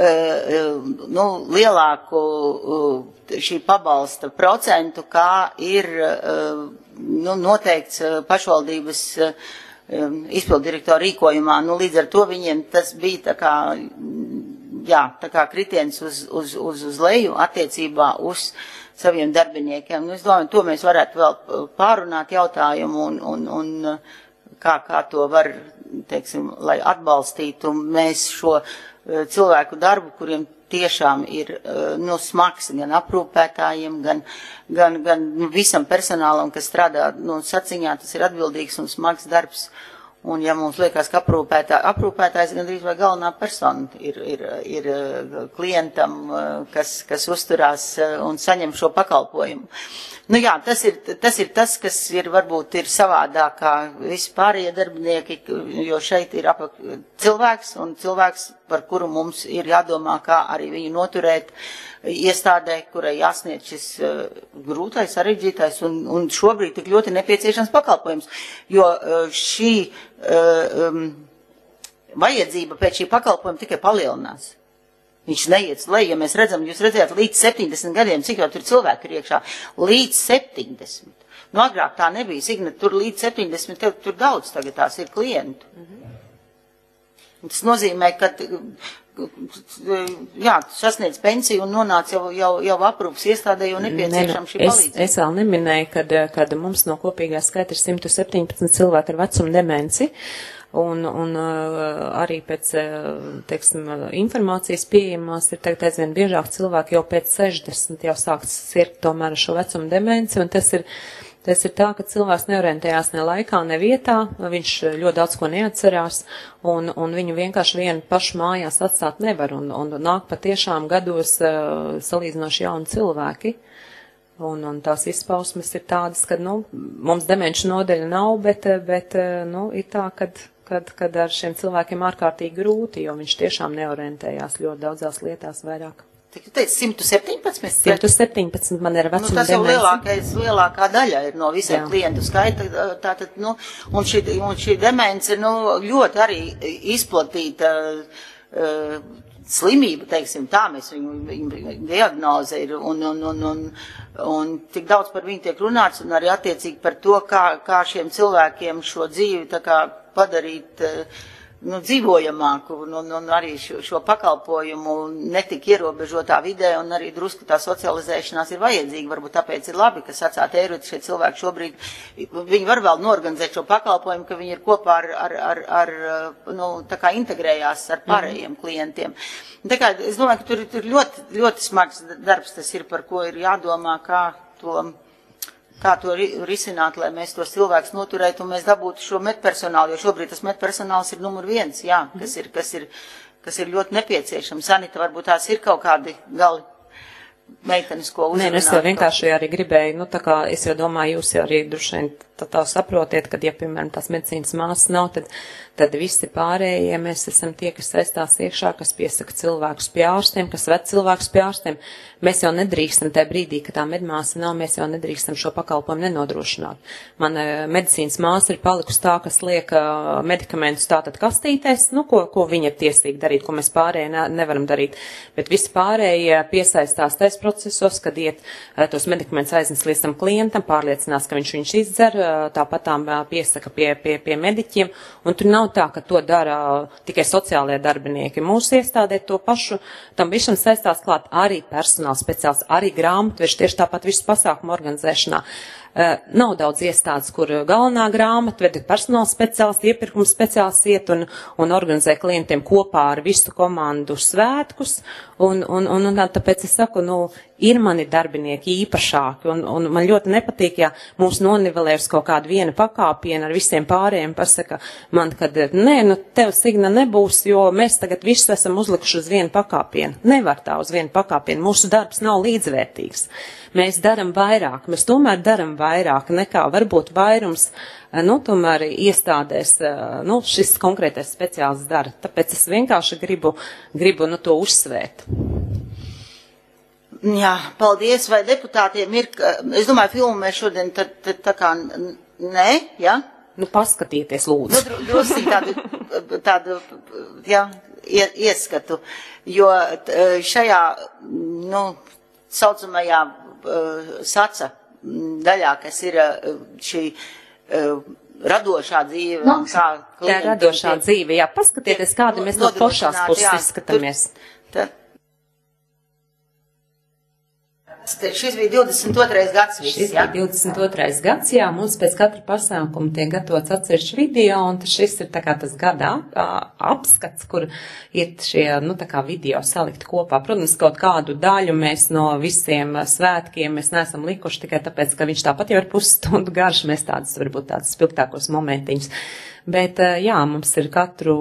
lielāku šī pabalsta procentu, kā ir noteikts pašvaldības izpildirektora rīkojumā. Līdz ar to viņiem tas bija tā kā kritiens uz leju attiecībā uz saviem darbiniekiem. Es domāju, to mēs varētu vēl pārunāt jautājumu un kā to var, teiksim, lai atbalstītu mēs šo cilvēku darbu, kuriem tiešām ir smags gan aprūpētājiem, gan visam personālam, kas strādā saciņā, tas ir atbildīgs un smags darbs. Un ja mums liekas, ka aprūpētājs gandrīz vai galvenā persona ir klientam, kas uzturās un saņem šo pakalpojumu. Tas ir tas, kas varbūt ir savādāk kā visi pārējie darbinieki, jo šeit ir cilvēks, un cilvēks, par kuru mums ir jādomā, kā arī viņu noturēt iestādē, kurai jāsniedz šis grūtais, sarežģītais un šobrīd tik ļoti nepieciešams pakalpojums, jo šī vajadzība pēc šī pakalpojuma tikai palielinās. Viņš neiet lej, ja mēs redzam, jūs redzējāt līdz 70 gadiem, cik jau tur cilvēki ir iekšā, līdz 70. Agrāk tā nebija, Signe, tur līdz 70, tur daudz tagad tās ir klientu. Tas nozīmē, ka sasniedz pensiju un nonāc jau aprūpas iestādē, jo nepieciešama šī palīdzība. Es vēl neminēju, kad mums no kopīgā skaita ir 117 cilvēki ar vecumu demenci, un arī pēc, teiksim, informācijas pieejamās ir tagad aizvien biežāk cilvēki jau pēc 60 jau sāks sirgt tomēr šo vecumu demenci, un tas ir tā, ka cilvēks neorientējās ne laikā, ne vietā, viņš ļoti daudz ko neatcerās, un viņu vienkārši vienu pašu mājās atstāt nevar, un nāk patiešām gados salīdzinoši jauni cilvēki. Un tās izpausmes ir tādas, ka, mums demenču nodeļa nav, bet ir tā, kad ar šiem cilvēkiem ārkārtīgi grūti, jo viņš tiešām neorientējās ļoti daudzās lietās vairāk. Tik tu teici 117? 117 man ir vecuma tas jau lielākā daļa ir no visiem klientu skaita. Tātad, un šī demence, ļoti arī izplatīta slimība, teiksim, tā mēs viņu diagnoze ir, un tik daudz par viņu tiek runāts, un arī attiecīgi par to, kā šiem cilvēkiem šo dzīvi tā kā padarīt dzīvojamāku, un arī šo pakalpojumu netik ierobežotā vidē, un arī drusku tā socializēšanās ir vajadzīga. Varbūt tāpēc ir labi, ka sacā Tērvete šie cilvēki šobrīd, viņi var vēl norganizēt šo pakalpojumu, ka viņi ir kopā tā kā integrējās ar pārējiem klientiem. Tā kā es domāju, ka tur ir ļoti, ļoti smags darbs, tas ir, par ko ir jādomā, kā to risināt, lai mēs tos cilvēkus noturētu un mēs dabūtu šo medpersonālu, jo šobrīd tas medpersonāls ir numur 1, kas ir ļoti nepieciešams. Sanita, varbūt tās ir kaut kādi gali meitenes, ko uzrunāt. Nē, nu es jau vienkārši arī gribēju, nu tā kā es jau domāju, jūs jau arī droši vien tā saprotiet, kad, ja, piemēram, tās medicīnas māsas nav, tad visi pārējie mēs esam tie, kas saistās iekšā, kas piesaka cilvēkus pie ārstiem, kas ved cilvēkus pie ārstiem. Mēs jau nedrīkstam tajā brīdī, ka tā medmāsa nav, mēs jau nedrīkstam šo pakalpojumu nenodrošināt. Man medicīnas māsa ir palikusi tā, kas liek medikamentus tātad kastītēs, nu, ko viņa ir tiesīgi darīt, ko mēs pārējie nevaram darīt. Bet visi pārējie piesaistās tais procesos, kad iet tos medikamentus aiznes līdz tam klientam, pārliecinās, ka viņš izdzer, tāpat tām piesaka pie mediķiem, un tur nav tā, ka to dara tikai sociālie darbinieki. Mūsu iestādē to pašu, tam visam saistās klāt arī personāla speciālists, arī grāmatveži, tieši tāpat visu pasākumu organizēšanā. Nav daudz iestādes, kur galvenā grāmatvede, personāla speciālists, iepirkuma speciālists iet un organizē klientiem kopā ar visu komandu svētkus, un tāpēc es saku, nu, ir mani darbinieki īpašāki, un man ļoti nepatīk, ja mūs nonivelē uz kaut kādu vienu pakāpienu ar visiem pārējiem, pasaka man, kad, nē, nu, tev Signa nebūs, jo mēs tagad visus esam uzlikuši uz vienu pakāpienu. Nevar tā uz vienu pakāpienu, mūsu darbs nav līdzvērtīgs. Mēs daram vairāk, mēs tomēr daram vairāk nekā varbūt vairums, nu, tomēr iestādēs, nu, šis konkrētais speciālists dara. Tāpēc es vienkārši gribu, nu, to uzsvērt. Jā, paldies. Vai deputātiem ir, es domāju, filmu mēs šodien tā kā, nē, jā? Nu, paskatieties, lūdzu. Nu, drusīgi tādu, jā, ieskatu, jo šajā, nu, saucamajā saca daļā, kas ir šī radošā dzīve. No, tā radošā dzīve, jā, paskatieties, kādi mēs no foršās puses izskatāmies. Šis bija 22. gads viss, šis bija 22. gads, jā, mums pēc katra pasākuma tiek gatavots atsevišķi video, un šis ir tā kā tas gada apskats, kur ir šie, nu, tā kā video salikt kopā. Protams, kaut kādu daļu mēs no visiem svētkiem mēs neesam likuši tikai tāpēc, ka viņš tāpat jau ir pusstundu garš, mēs tādus, varbūt tādus spilgtākos momentiņus. Bet, jā, mums ir katru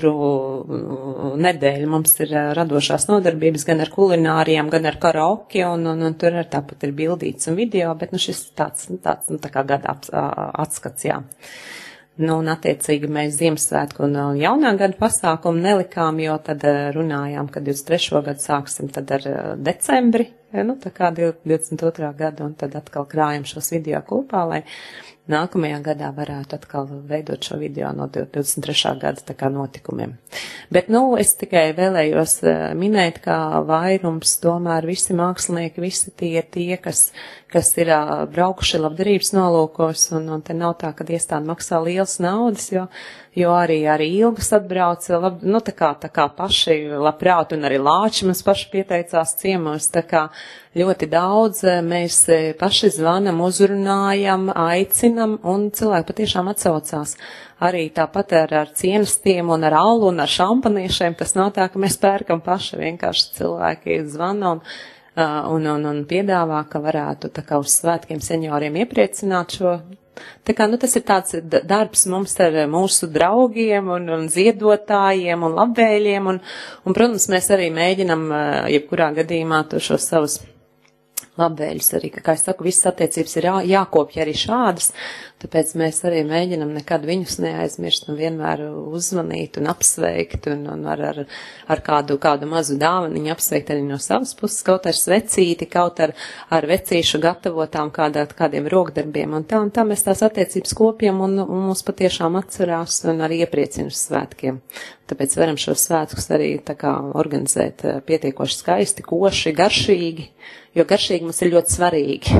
nedēļu mums ir radošās nodarbības gan ar kulināriem, gan ar karaoke, un tur arī tāpat ir bildīts un video, bet, nu, šis tāds, nu, tā kā gada atskats, jā. Nu, un attiecīgi mēs Ziemassvētku un jaunā gada pasākumu nelikām, jo tad runājām, ka 23. gadu sāksim tad ar decembri, nu, tā kā 22. gadu, un tad atkal krājam šos video kopā, lai nākamajā gadā varētu atkal veidot šo video no 23. gada tā kā notikumiem. Bet, nu, es tikai vēlējos minēt, kā vairums tomēr visi mākslinieki, visi tie, kas ir braukuši labdarības nolūkos, un te nav tā, ka iestāde maksā lielas naudas, jo arī Ilgas atbrauc, nu, tā kā paši labprāt, un arī Lāči mums paši pieteicās ciemos, tā kā ļoti daudz mēs paši zvanam, uzrunājam, aicinam, un cilvēki patiešām atsaucās. Arī tāpat ar cienestiem un ar allu un ar šampaniešiem, tas nav tā, ka mēs pērkam paši, vienkārši cilvēki zvana un piedāvā, ka varētu tā kā uz svētkiem senioriem iepriecināt šo. Tā kā, nu, tas ir tāds darbs mums ar mūsu draugiem un ziedotājiem un labvēļiem, un protams, mēs arī mēģinam, jebkurā gadījumā, šos savus labvēļus arī, kā es saku, visas attiecības ir jākopja arī šādas, tāpēc mēs arī mēģinam nekad viņus neaizmirst un vienmēr uzvanīt un apsveikt un ar kādu mazu dāvaniņu apsveikt arī no savas puses, kaut ar svecīti, kaut ar vecīšu gatavotām kādiem rokdarbiem, un tā mēs tās attiecības kopjam un mūs patiešām atcerās un arī iepriecina uz svētkiem. Tāpēc varam šos svētkus arī tā kā organizēt pietiekoši skaisti, koši, garšīgi, jo garšīgi mums ir ļoti svarīgi.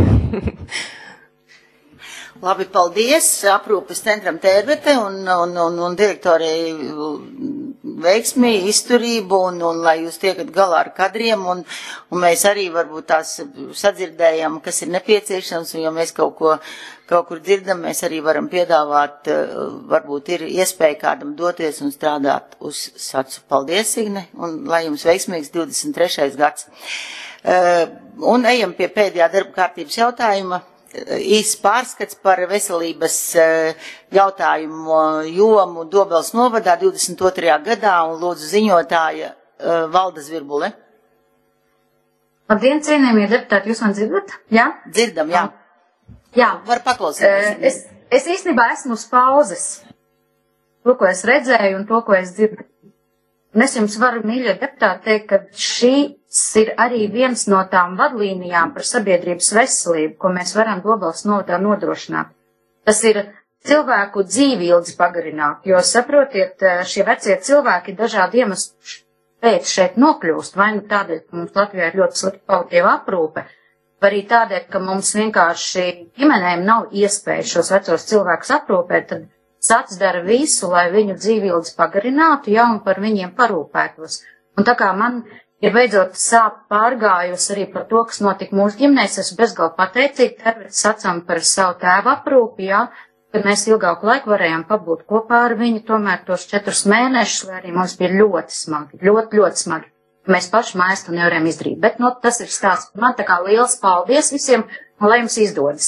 Labi, paldies aprūpes centram Tērbete un direktorei veiksmi, izturību un lai jūs tiekat galā ar kadriem un mēs arī varbūt tās sadzirdējam, kas ir nepieciešams, un ja mēs kaut kur dzirdam, mēs arī varam piedāvāt, varbūt ir iespēja kādam doties un strādāt uz sacu. Paldies, Signe, un lai jums veiksmīgs 23. gads. Un ejam pie pēdējā darba kārtības jautājuma. Īsts pārskats par veselības jautājumu jomu Dobeles novadā 22. gadā un lūdzu ziņotāja Valda Zvirbule. Labdien, cienījamie deputāti, jūs man dzirdat? Jā? Dzirdam, jā. Jā. Var paklausīties. Es īstenībā esmu uz pauzes. To, ko es redzēju un to, ko es dzirdu. Un es jums varu, mīļie deputāti, teikt, ka šīs ir arī viens no tām vadlīnijām par sabiedrības veselību, ko mēs varam Dobeles novadā nodrošināt. Tas ir cilvēku dzīvi ilgi pagarināt, jo, saprotiet, šie vecie cilvēki dažādi iemesli pēc šeit nokļūst, vai nu tādēļ, ka mums Latvijā ir ļoti slikta paliatīva aprūpe, vai arī tādēļ, ka mums vienkārši ģimenēm nav iespēja šos vecos cilvēkus aprūpēt, tad Sats dara visu, lai viņu dzīvi ilgi pagarinātu, ja, un par viņiem parūpētos. Un tā kā man ir beidzot sāp pārgājusi arī par to, kas notika mūsu ģimenēs, esmu bezgalīgi pateicīga Tervetes Sacam par savu tēvu aprūpi, ja, kad mēs ilgāku laiku varējām pabūt kopā ar viņu, tomēr tos 4 mēnešus, lai arī mums bija ļoti smagi, ļoti smagi. Mēs paši mājās to nevarējām izdarīt, bet, nu, tas ir stāsts. Man tā kā liels paldies visiem, un lai jums izdodas.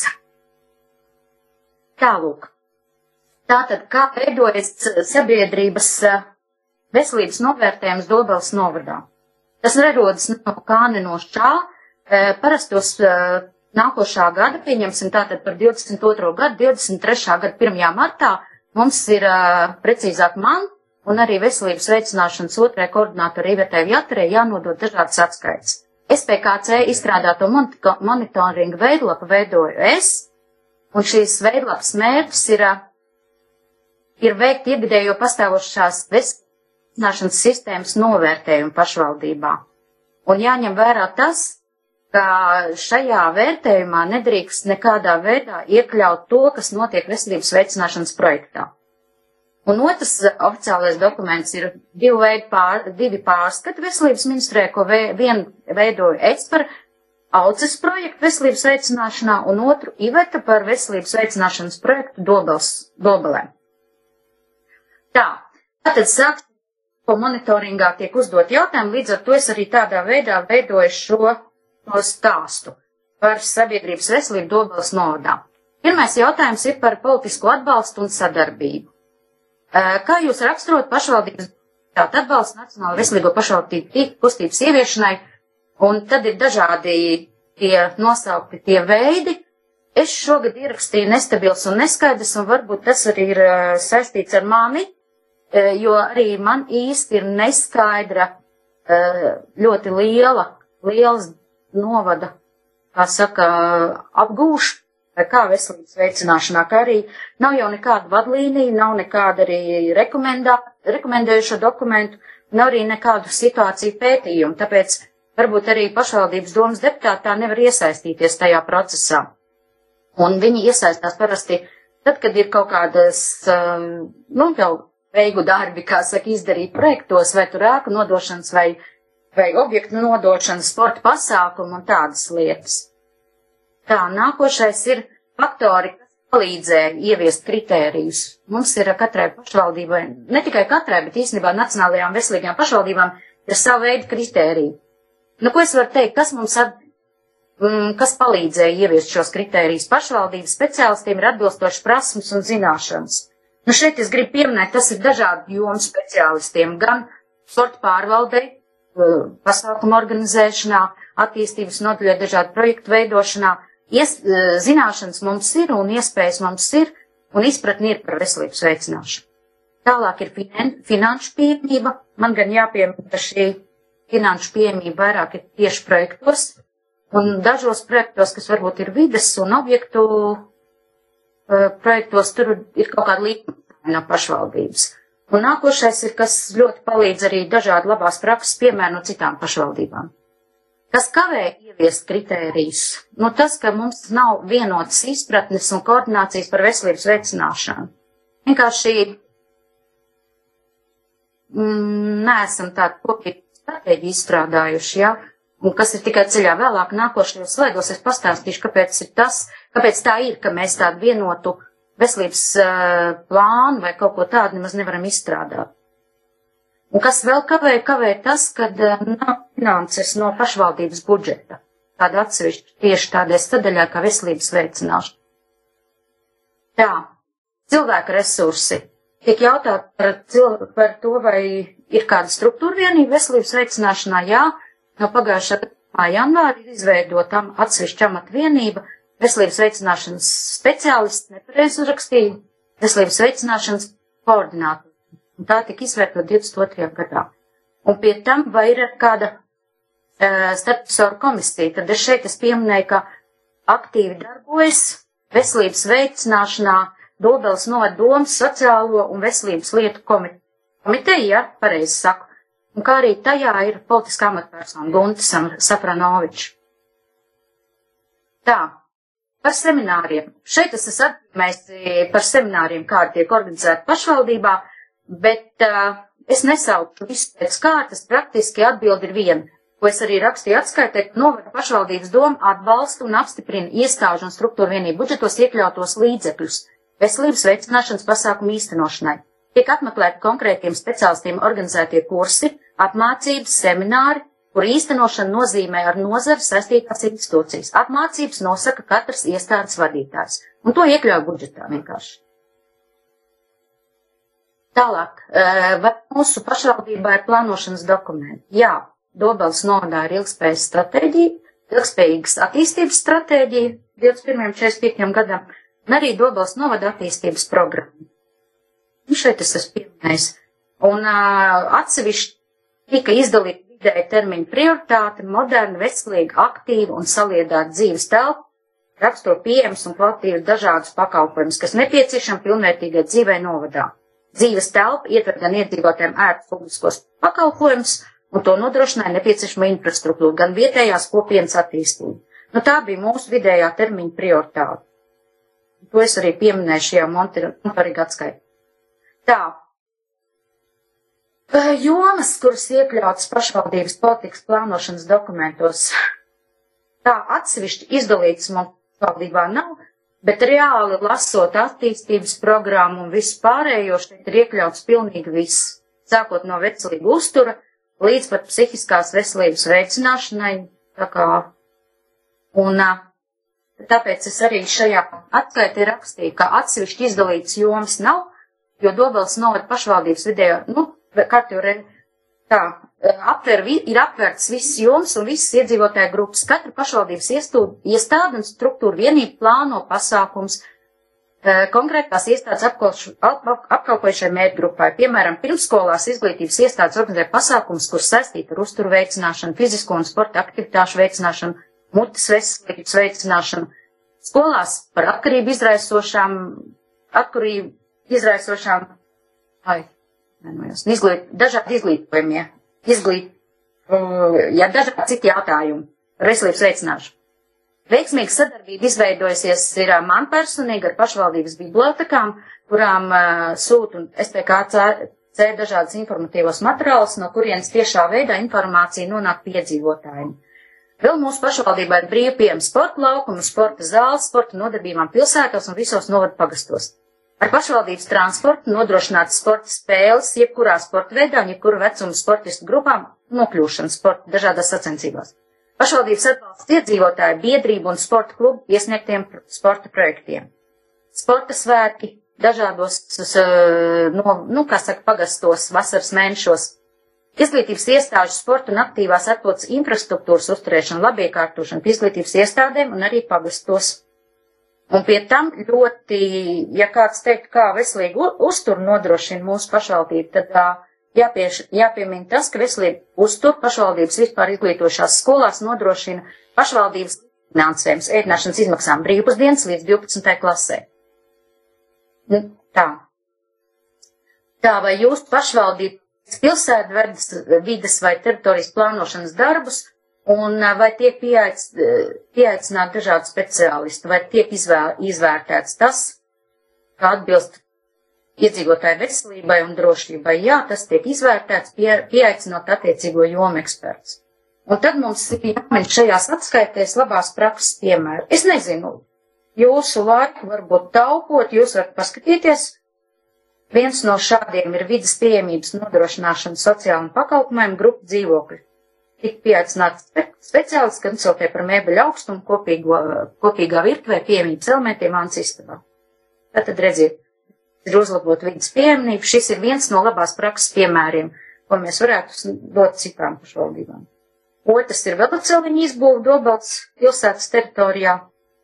Tālūk. Tātad, kā veidojas sabiedrības veselības novērtējums Dobeles novadā? Tas nerodas no kā ne no šā. Parastos nākošā gada, pieņemsim tātad par 22. gadu, 23. gada 1. martā, mums ir precīzāk man un arī veselības veicināšanas otrajai koordinātori Ivetai Vjaterei jānodod dažādas atskaites. SPKC izstrādāto monitoringa veidlapu veidoju es, un šīs veidlapas mērķis ir veikt iegadējo pastāvošās veicināšanas sistēmas novērtējumu pašvaldībā. Un jāņem vērā tas, ka šajā vērtējumā nedrīkst nekādā veidā iekļaut to, kas notiek veselības veicināšanas projektā. Un otrs oficiālais dokuments ir divi pārskati veselības ministrē, ko vienu veidoju es par AUCES projektu veselības veicināšanā, un otru Iveta par veselības veicināšanas projektu Dobelē. Tātad sākt, ko monitoringā tiek uzdot jautājumu, līdz ar to es arī tādā veidā veidoju šo stāstu par sabiedrības veselību Dobeles novadā. Pirmais jautājums ir par politisko atbalstu un sadarbību. Kā jūs raksturot pašvaldības atbalstu Nacionālo veselīgo pašvaldību kustības ieviešanai, un tad ir dažādi tie nosaukti tie veidi. Es šogad ierakstīju nestabils un neskaidrs, un varbūt tas arī ir saistīts ar mani, jo arī man īsti ir neskaidra ļoti lielas novada, kā saka, apgūšana, vai kā veselības veicināšanā, kā arī nav jau nekāda vadlīnija, nav nekāda arī rekomendējušo dokumentu, nav arī nekādu situāciju pētījumu, tāpēc varbūt arī pašvaldības domas deputāti tā nevar iesaistīties tajā procesā. Un viņi iesaistās parasti tad, kad ir kaut kādas, jau veigu darbi, kā saka, izdarīt projektos, vai tur ēku nodošanas, vai objektu nodošanas, sporta pasākumu un tādas lietas. Tā, nākošais ir faktori, kas palīdzēja ieviest kritērijus. Mums ir katrai pašvaldībai, ne tikai katrai, bet īstenībā nacionālajām veselīgajām pašvaldībām ir sava veida kritēriji. Nu, ko es varu teikt, kas palīdzēja ieviest šos kritērijus? Pašvaldības speciālistiem ir atbilstošas prasmes un zināšanas. Nu, šeit es gribu pieminēt, tas ir dažādu jomu speciālistiem, gan sporta pārvaldei, pasākumu organizēšanā, attīstības nodaļā, dažādu projektu veidošanā. Zināšanas mums ir un iespējas mums ir un izpratni ir par veselības veicināšanu. Tālāk ir finanšu pieejamība. Man gan jāpiemina, ka šī finanšu pieejamība vairāk ir tieši projektos un dažos projektos, kas varbūt ir vides un objektu projektos, tur ir kaut kāda līnija no pašvaldības. Un nākošais ir, kas ļoti palīdz arī dažādi labās prakses piemēri no citām pašvaldībām. Kas kavē ieviest kritērijus? Nu, tas, ka mums nav vienotas izpratnes un koordinācijas par veselības veicināšanu. Vienkārši neesam tādu kopīgu stratēģiju izstrādājuši, ja? Un kas ir tikai ceļā vēlāk nākošajos slaidos, es pastāstīšu, kāpēc tā ir, ka mēs tādu vienotu veselības plānu vai kaut ko tādu nemaz nevaram izstrādāt. Un kas vēl kavē tas, kad nav finanses no pašvaldības budžeta, tāda atsevišķa tieši tādai sadaļā kā veselības veicināšana. Tā, cilvēku resursi. Tiek jautāt par to, vai ir kāda struktūra vienība veselības veicināšanā, jā. No pagājušā janvāra ir izveidota atsevišķa amatvienība veselības veicināšanas speciālists, nepareiz uzrakstīja, veselības veicināšanas koordinātori. Un tā tika izveidota 22. gadā. Un pie tam vai ir kāda starptautiskā komisija, tad es šeit pieminēju, ka aktīvi darbojas veselības veicināšanā Dobeles novada domas sociālo un veselības lietu komiteja, ja, pareizi saku, un kā arī tajā ir politiskā amatpersona Guntis Safranovičs. Tā, par semināriem. Šeit es esmu atzīmējis par semināriem, kādi tiek organizēti pašvaldībā, bet es nesaukšu visu pēc kārtas, praktiski atbildi ir viena, ko es arī rakstīju atskaitē, ka novada pašvaldības doma atbalsta un apstiprina iestāžu un struktūru vienību budžetos iekļautos līdzekļus veselības veicināšanas pasākumu īstenošanai. Tiek apmeklēti konkrētiem speciālistiem organizētie kursi, apmācības, semināri, kur īstenošana nozīmē ar nozari saistītās institūcijas. Apmācības nosaka katrs iestādes vadītājs, un to iekļauj budžetā vienkārši. Tālāk, vai mūsu pašvaldībā ir plānošanas dokumenti? Jā, Dobeles novadā ir ilgspējas stratēģija, ilgspējīgas attīstības stratēģija 21. 45. gadam, un arī Dobeles novada attīstības programma. Un šeit es esmu pieminējis. Un atsevišķi tika izdalīta vidēja termiņa prioritāte, moderna, veselīga, aktīva un saliedāta dzīves telpa, rakstot pieejams un kvalitīvi dažādus pakalpojumus, kas nepieciešami pilnvērtīgai dzīvei novadā. Dzīves telpa ietver gan iedzīvotājiem ērtus publiskos pakalpojumus, un to nodrošināja nepieciešama infrastruktūra, gan vietējās kopienas attīstība. Nu, tā bija mūsu vidējā termiņa prioritāte. To es arī pieminēju šajā monitoringa atskaitē. Tā. Jomas, kuras iekļautas pašvaldības politikas plānošanas dokumentos, tā atsevišķi izdalītas mums pašvaldībā nav, bet reāli lasot attīstības programmu un visu pārējo, šeit ir iekļauts pilnīgi viss, sākot no veselīga uztura līdz pat psihiskās veselības veicināšanai, tā kā, un tāpēc es arī šajā atskaitē rakstīju, ka atsevišķi izdalītas jomas nav, jo Dobeles novada pašvaldības vidējo, ir aptvērts visas jomas un visas iedzīvotāju grupas. Katra pašvaldības iestāde un struktūra vienība plāno pasākums konkrētās iestādes apkalpojušai mērķgrupai. Piemēram, pirmsskolās izglītības iestādes organizē pasākums, kurš saistīti ar uzturu veicināšanu, fizisko un sporta aktivitāšu veicināšanu, mutes veselības veicināšanu. Skolās par atkarību izraisošām dažādi izglītojumie, dažādi citi jautājumi par veselības veicināšanu. Veiksmīga sadarbība izveidojusies ir man personīgi ar pašvaldības bibliotekām, kurām sūta un SPKC dažādas informatīvos materiālus, no kurienes tiešā veidā informācija nonāk pie iedzīvotājiem. Vēl mūsu pašvaldībā ir brīvi pieejami sporta laukumi, sporta zāles, sporta nodarbībām pilsētos un visos novada pagastos. Ar pašvaldības transportu nodrošināts sporta spēles, jebkurā sporta veidā un jebkura vecuma sportistu grupām nokļūšana sporta dažādās sacensībās. Pašvaldības atbalsta iedzīvotāju biedrību un sporta klubu iesniegtiem sporta projektiem. Sporta svētki dažādos, pagastos, vasaras mēnešos. Izglītības iestāžu sporta un aktīvās atpūtas infrastruktūras uzturēšana, labiekārtošana pie izglītības iestādēm un arī pagastos. Un pie tam ļoti, ja kāds teikt, kā veselīgu uzturu nodrošina mūsu pašvaldība, tad jāpiemina tas, ka veselību uzturu pašvaldības vispār izglītošās skolās nodrošina pašvaldības finansējums ēdināšanas izmaksām brīvpusdienas līdz 12. klasē. Tā vai jūsu pašvaldības pilsētu vides vai teritorijas plānošanas darbus, un vai tiek pieaicināt dažādi speciālisti, vai tiek izvērtēts tas, kā atbilst iedzīvotāju veselībai un drošībai. Jā, tas tiek izvērtēts, pieaicinot attiecīgo jomu eksperts. Un tad mums ir jāmeņ šajās atskaitēs labās prakses piemēri. Es nezinu, jūsu laiku varbūt taupot, jūs varat paskatīties. Viens no šādiem ir vidas pieejamības nodrošināšana sociālajiem pakalpojumiem grupu dzīvokļu. Tik pieaicināts speciālists, kad konsultē par mēbeļu augstumu kopīgā virtuvē pieejamības elementiem vānas istabā. Tātad redziet, ir uzlabot vidas pieejamību. Šis ir viens no labās prakses piemēriem, ko mēs varētu dot citām pašvaldībām. Otrs ir veloceliņu izbūve Dobels pilsētas teritorijā.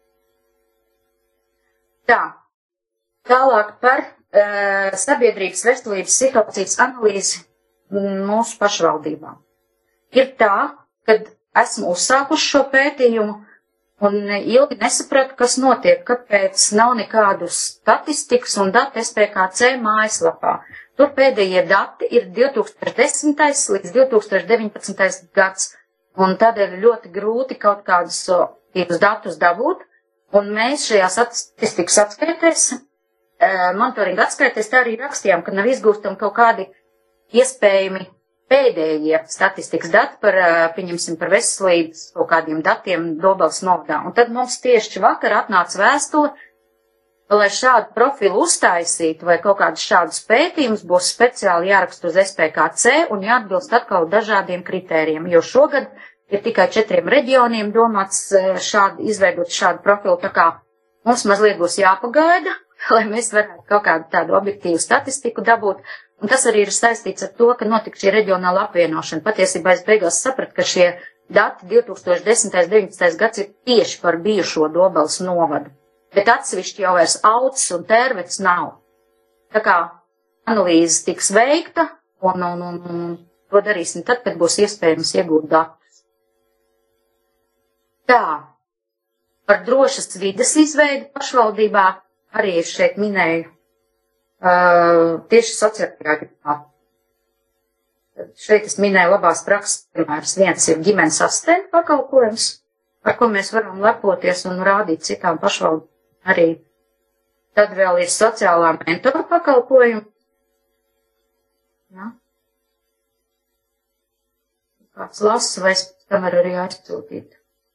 Tā, tālāk par sabiedrības veselības situācijas analīzi mūsu pašvaldībām. Ir tā, kad esmu uzsākuši šo pētījumu un ilgi nesapratu, kas notiek, kāpēc nav nekādu statistikas un datu SPKC mājaslapā. Tur pēdējie dati ir 2010. līdz 2019. gads, un tādēļ ļoti grūti kaut kādus datus dabūt, un mēs šajā statistikas atskaitēs, monitoringa atskaitēs, tā arī rakstījām, ka nav izgūstam kaut kādi iespējami pēdējie statistikas dati par, pieņemsim, par veselības kaut kādiem datiem Dobeles novadā. Un tad mums tieši vakar atnāca vēstule, lai šādu profilu uztaisītu vai kaut kādus šādus pētījumus būs speciāli jāraksta uz SPKC un jāatbilst atkal dažādiem kritērijiem, jo šogad ir tikai 4 reģioniem domāts izveidot šādu profilu, tā kā mums mazliet būs jāpagaida, lai mēs varētu kaut kādu tādu objektīvu statistiku dabūt. Un tas arī ir saistīts ar to, ka notika šī reģionāla apvienošana. Patiesībā es beigās sapratu, ka šie dati 2010.–19. gads ir tieši par bijušo Dobeles novadu. Bet atsevišķi jau vairs Aucis un Tērvets nav. Tā kā analīze tiks veikta, un to darīsim tad, kad būs iespējams iegūt datus. Tā, par drošas vides izveidu pašvaldībā arī es šeit minēju tieši sociālajā jomā. Šeit es minēju labās prakses piemērus. Viens ir ģimenes asistenta pakalpojums, ar ko mēs varam lepoties un rādīt citām pašvaldībām arī. Tad vēl ir sociālā mentora pakalpojuma. Ja? Kāds lasa, vai es tam varu arī aizsūtīt.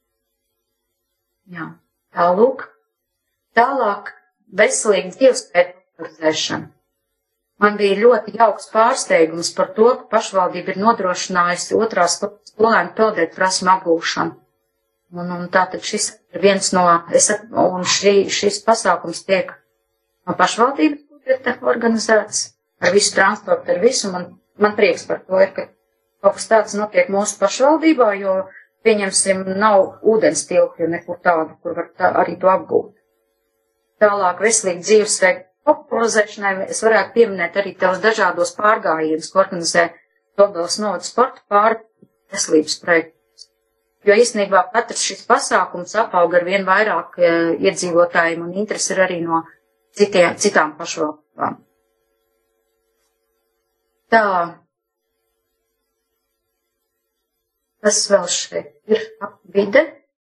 Jā, tālūk. Tālāk veselīgi dzīvesveidu popularizēšana. Man bija ļoti jauks pārsteigums par to, ka pašvaldība ir nodrošinājusi 2. skolēnu peldēt prasmu apgūšanu. Un tātad šis ir viens no, un šis pasākums tiek no pašvaldības budžeta organizēts, ar visu transportu, ar visu. Man prieks par to ir, ka kaut kas tāds notiek mūsu pašvaldībā, jo, pieņemsim, nav ūdens tilpju nekur tādu, kur var arī to apgūt. Tālāk veselīgi dzīvesveidu popularizēšanai es varētu pieminēt arī tavus dažādos pārgājienus, ko organizē Dobeles novada sporta veselības projektus. Jo īstenībā katrs šis pasākums apauga ar vien vairāk iedzīvotājiem un interesi ir arī no citām pašvaldībām. Tā. Kas vēl šeit ir? Vide.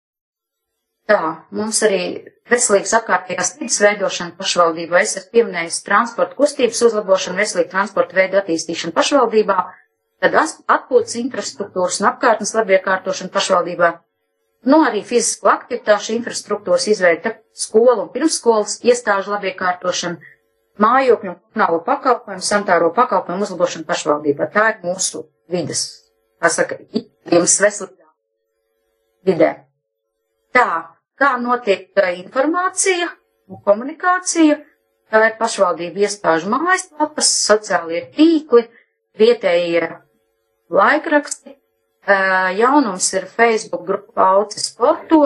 Tā, mums arī veselīgas apkārtējās vides veidošana pašvaldībā. Es esmu pieminējis transporta kustības uzlabošanu, veselīgu transporta veidu attīstīšanu pašvaldībā, tad atpūtas infrastruktūras un apkārtnes labiekārtošanu pašvaldībā, arī fizisko aktivitāšu infrastruktūras izveida, skolu un pirmsskolas iestāžu labiekārtošanu, mājokļu un komunālo pakalpojumu, sanitāro pakalpojumu uzlabošanu pašvaldībā. Tā ir mūsu vides, ikdienas veselīgā vidē. Tā, kā notiek informācija un komunikācija, tā ir pašvaldība iestāžu mājaslapas, sociālie tīkli, vietējie laikraksti, jaunums ir Facebook grupa Aucis Sporto,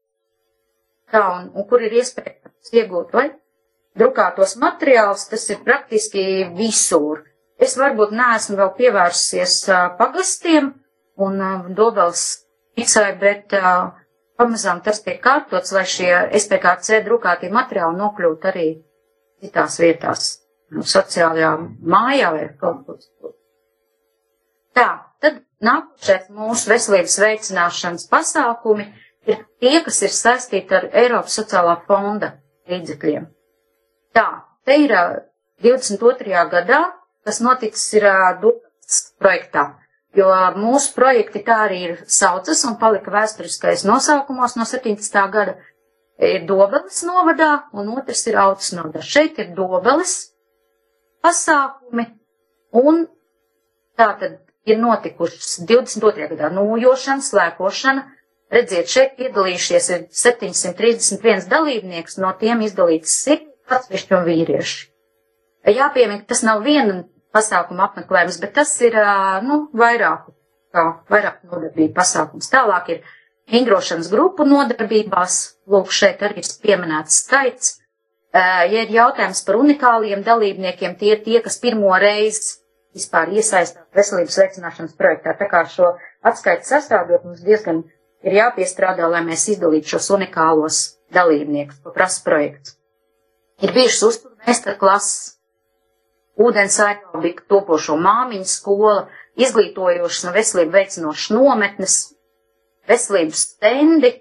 tā, un kur ir iespējams iegūt vai drukātos materiālus, tas ir praktiski visur. Es varbūt neesmu vēl pievērsies pagastiem un Dobeles ticai, bet pamazām tas tiek kārtots, lai šie SPKC drukātie materiāli nokļūt arī citās vietās, sociālajā mājā vai kaut kur. Tā, tad nākošais mūsu veselības veicināšanas pasākumi ir tie, kas ir saistīti ar Eiropas sociālā fonda līdzekļiem. Tā, te ir 22. gadā, kas noticis ir Dobeles projektā. Jo mūsu projekti tā arī ir saucas un palika vēsturiskais nosaukumos no 17. gada. Ir Dobeles novadā un otrs ir Aucis novadā. Šeit ir Dobeles pasākumi un tātad ir notikušas 22. gadā nūjošana, slēpošana. Redziet, šeit piedalījušies ir 731 dalībnieks, no tiem izdalīts sievietes, atsevišķi un vīrieši. Jāpiemina, ka tas nav viena pasākuma apmeklējums, bet tas ir, vairāku kā vairāk nodarbību pasākums. Tālāk ir vingrošanas grupu nodarbībās, lūk, šeit arī ir pieminēts skaits. Ja ir jautājums par unikāliem dalībniekiem, tie ir tie, kas pirmo reizi vispār iesaistās veselības veicināšanas projektā. Tā kā šo atskaitu sastādot, mums diezgan ir jāpiestrādā, lai mēs izdalītu šos unikālos dalībniekus, ko prasa projekts. Ir bijušas uzturmeisterklases, ūdens aerobika, topošo māmiņu skola, izglītojošas un veselību veicinošas nometnes, veselības stendi,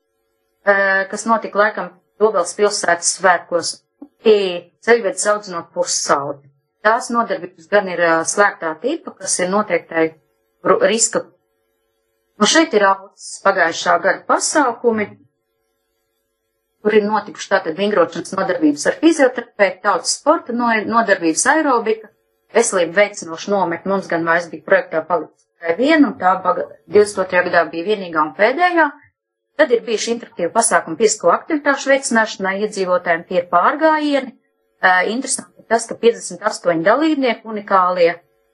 kas notika laikam Dobels pilsētas svētkos, ceļvedis audzinot pussauli. Tās nodarbības gan ir slēgtā tipa, kas ir noteiktai riska. Un šeit ir audzes pagājušā gada pasākumi, kur ir notikuši tātad vingrošanas nodarbības ar fizioterapeitu, tautas sporta nodarbības aerobika, veselību veicinošu nometni. Mums gan vairs bija projektā palicis tikai viena, un tā 22. gadā bija vienīgā un pēdējā. Tad ir bijuši interaktīvi pasākumi fizisko aktivitāšu veicināšanai iedzīvotājiem, tie ir pārgājieni. Interesanti ir tas, ka 58 dalībnieki unikālie,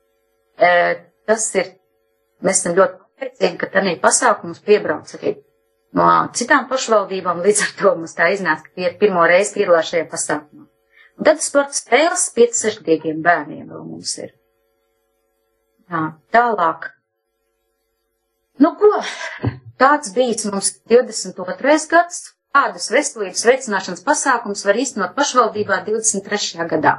tas ir, mēs esam ļoti pateicīgi, ka tādā pasākumus piebrauc arī no citām pašvaldībām, līdz ar to mums tā iznāca, ka tie pirmo reizi piedalās šajā pasākumā. Un tad sporta spēles 5-6 bērniem vēl mums ir. Jā, tālāk. Nu ko? Tāds bijis mums 22. gads, kādas veselības veicināšanas pasākums var īstenot pašvaldībā 23. gadā.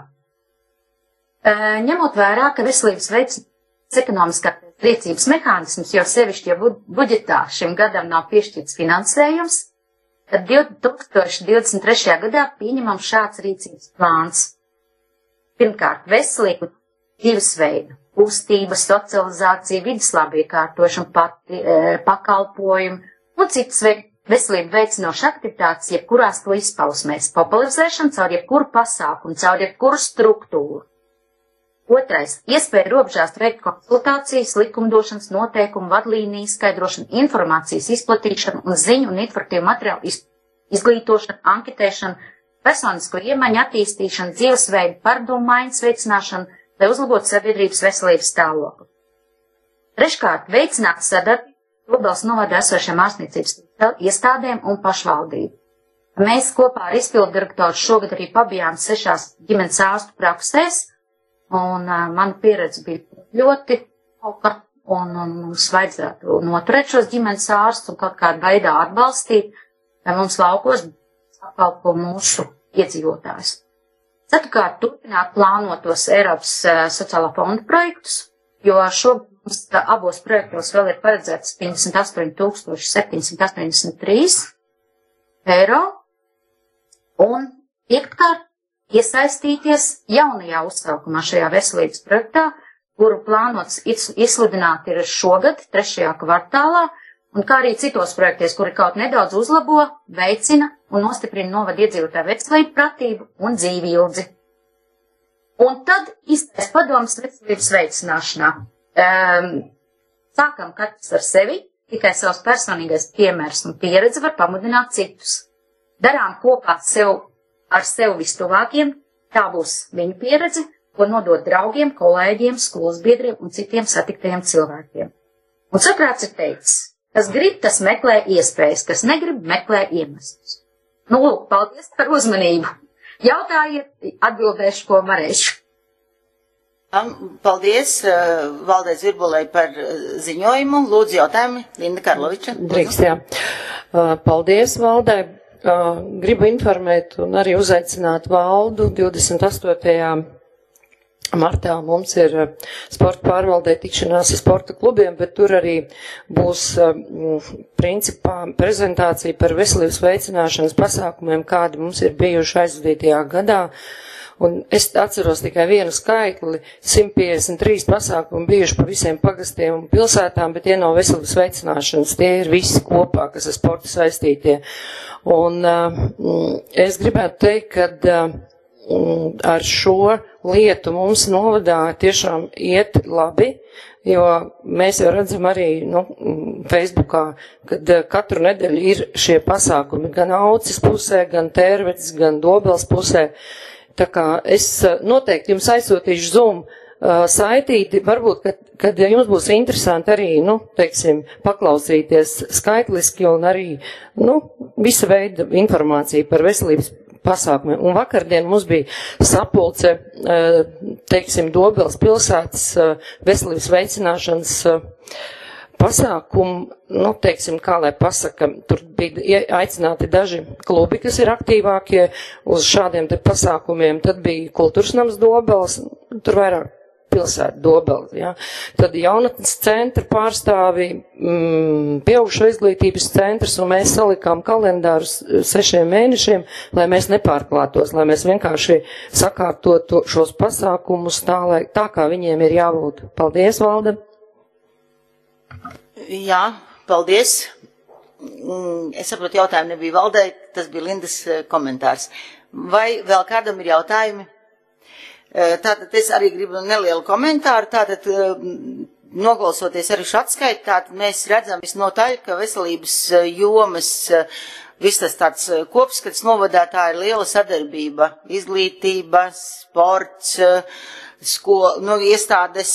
Ņemot vērā, ka veselības veicināšanas ekonomiskā rīcības mehānisms jau sevišķi, ja budžetā šim gadam nav piešķirts finansējums, tad 2023. gadā pieņemam šāds rīcības plāns. Pirmkārt, veselīgu dzīvesveidu. Kustība, socializācija, vidas labi iekārtošana, pakalpojumi un citas veselību veicinošas aktivitātes, jebkurās to izpausmēs, popularizēšana caur jebkuru pasākumu, caur jebkuru struktūru. Otrais, iespēja robežās veikt konsultācijas, likumdošanas noteikumu, vadlīniju skaidrošanu, informācijas izplatīšanu un ziņu un informatīvu materiālu izglītošanu, anketēšanu, personisko iemaņu attīstīšanu, dzīvesveidu pārdomu maiņas veicināšanu, lai uzlabotu sabiedrības veselības stāvokli. Treškārt, veicināt sadarbību Dobels novadā esošiem ārstniecības iestādēm un pašvaldību. Mēs kopā ar izpildu direktoru šogad arī pabijām 6 ģimenes ārstu praksēs, un mana pieredze bija ļoti auga, un mums vajadzētu noturēt šos ģimenes ārstus un kaut kādā veidā atbalstīt, lai mums laukos apkalpo mūsu iedzīvotājus. Ceturkārt, turpināt plānotos Eiropas sociālā fonda projektus, jo šobrīd mums abos projektos vēl ir paredzēts 58 783 eiro. Un piektkārt, iesaistīties jaunajā uzsaukumā šajā veselības projektā, kuru plānots izsludināt ir šogad, 3. kvartālā, un kā arī citos projektos, kuri kaut nedaudz uzlabo, veicina un nostiprina novada iedzīvotāju veselību, pratību un dzīvi ilgi. Un tad iztais padoms veselības veicināšanā. Sākam katrs ar sevi, tikai savs personīgais piemērs un pieredze var pamudināt citus. Darām kopā ar sev vistuvākiem, tā būs viņu pieredze, ko nodot draugiem, kolēģiem, skolas biedriem un citiem satiktajiem cilvēkiem. Un Sokrāts ir teicis, kas grib, tas meklē iespējas, kas negrib, meklē iemeslus. Nu, lūk, paldies par uzmanību. Jautājiet, atbildēšu, ko varēšu. Paldies Valdei Zvirbulei par ziņojumu. Lūdzu jautājumi, Linda Karloviča. Drīkst, jā. Paldies Valdei. Gribu informēt un arī uzaicināt Valdu 28. martā mums ir sporta pārvaldē tikšanās ar sporta klubiem, bet tur arī būs principā prezentācija par veselības veicināšanas pasākumiem, kādi mums ir bijuši aizvadītajā gadā. Un es atceros tikai vienu skaitli, 153 pasākumi bijuši pa visiem pagastiem un pilsētām, bet tie nav veselības veicināšanas, tie ir visi kopā, kas ar sportu saistītie. Un es gribētu teikt, ka ar šo lietu mums novadā tiešām iet labi, jo mēs jau redzam arī Facebookā, kad katru nedēļu ir šie pasākumi gan Aucis pusē, gan Tērvetes, gan Dobels pusē. Tā kā es noteikti jums aizsūtīšu Zoom saitīti, varbūt, kad jums būs interesanti arī, teiksim, paklausīties skaitliski un arī, visa veida informācija par veselības pasākumiem. Un vakardien mums bija sapulce, teiksim, Dobeles pilsētas veselības veicināšanas pasākumu, teiksim, kā lai pasaka, tur bija aicināti daži klubi, kas ir aktīvākie uz šādiem te pasākumiem, tad bija Kultūras nams Dobeles, tur vairāk pilsēta Dobeles, ja. Tad jaunatnes centra pārstāvi, pieaugušo izglītības centrs, un mēs salikām kalendārus 6 mēnešiem, lai mēs nepārklātos, lai mēs vienkārši sakārtotu šos pasākumus tā kā viņiem ir jābūt. Paldies, Valde! Jā, paldies. Es saprotu, jautājumu nebija Valdei, tas bija Lindas komentārs. Vai vēl kādam ir jautājumi? Tātad es arī gribu nelielu komentāru. Tātad, noklausoties arī šo atskaitu, tātad mēs redzam visnotaļ, ka veselības jomas viss tas tāds kopskats novadā, tā ir liela sadarbība, izglītība, sports, iestādes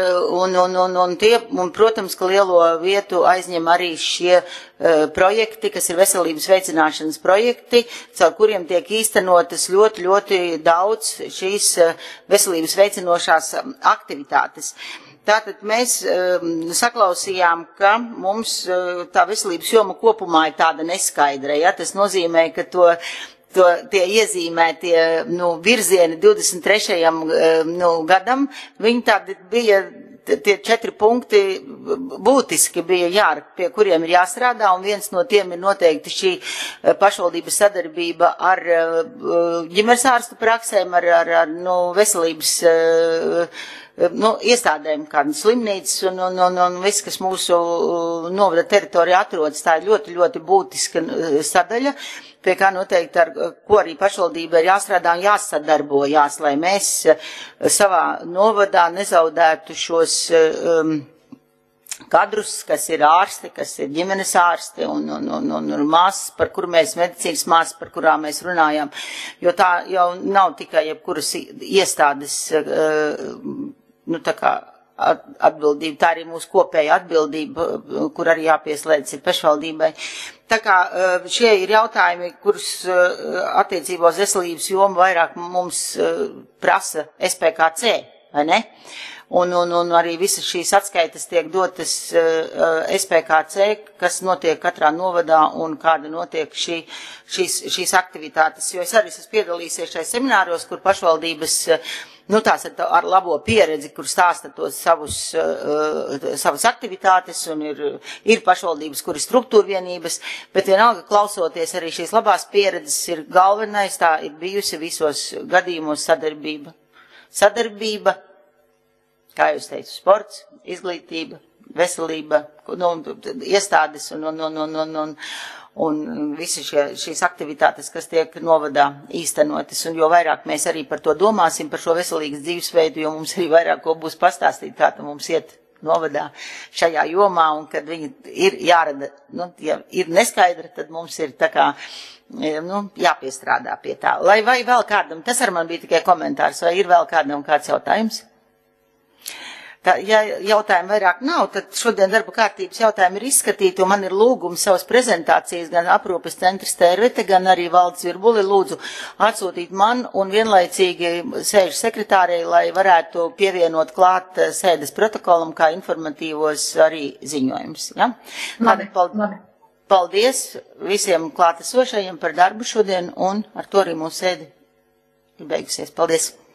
un, protams, ka lielo vietu aizņem arī šie projekti, kas ir veselības veicināšanas projekti, caur kuriem tiek īstenotas ļoti, ļoti daudz šīs veselības veicinošās aktivitātes. Tātad mēs saklausījām, ka mums tā veselības joma kopumā ir tāda neskaidra, ja? Tas nozīmē, ka tie iezīmētie virzieni 23. Gadam, viņi tādi bija, tie 4 punkti būtiski bija pie kuriem ir jāstrādā, un viens no tiem ir noteikti šī pašvaldības sadarbība ar ģimenes ārstu praksēm, ar veselības iestādēm, kādas slimnīcas un viss, kas mūsu novada teritorijā atrodas, tā ir ļoti, ļoti būtiska sadaļa, pie kā noteikti ar ko arī pašvaldība ir jāstrādā un jāsadarbojās, lai mēs savā novadā nezaudētu šos kadrus, kas ir ārsti, kas ir ģimenes ārsti un māsas, medicīnas māsas, par kurām mēs runājām, jo tā jau nav tikai jebkuras iestādes, tā kā atbildība, tā arī mūsu kopēja atbildība, kur arī jāpieslēdz ir pašvaldībai. Tā kā šie ir jautājumi, kurus attiecībā uz veselības jomu vairāk mums prasa SPKC, vai ne? Un arī visas šīs atskaitas tiek dotas SPKC, kas notiek katrā novadā un kāda notiek šīs aktivitātes. Jo es arī esmu piedalīsies šai semināros, kur pašvaldības tās ar labo pieredzi, kur stāsta tos savas aktivitātes, un ir pašvaldības, kur ir struktūrvienības, bet vienalga klausoties arī šīs labās pieredzes ir galvenais, tā ir bijusi visos gadījumos sadarbība. Sadarbība, kā jūs teicu, sports, izglītība, veselība, iestādes un visi šīs aktivitātes, kas tiek novadā īstenotas, un jo vairāk mēs arī par to domāsim, par šo veselīgas dzīvesveidu, jo mums arī vairāk ko būs pastāstīt, kā tam mums iet novadā šajā jomā, un kad viņi ir jārada, ja ir neskaidra, tad mums ir tā kā, jāpiestrādā pie tā. Vai vēl kādam, tas ar man bija tikai komentārs, vai ir vēl kādam kāds jautājums? Ja jautājumu vairāk nav, tad šodien darba kārtības jautājumi ir izskatīti, un man ir lūgums savas prezentācijas gan aprūpes centrs Tērvete, gan arī Valdes Virbuli lūdzu atsūtīt man un vienlaicīgi sēžu sekretārei, lai varētu pievienot klāt sēdes protokolam kā informatīvos arī ziņojums. Ja? Labi. Paldies visiem klātesošajiem par darbu šodien, un ar to arī mūsu sēdi ir beigusies. Paldies!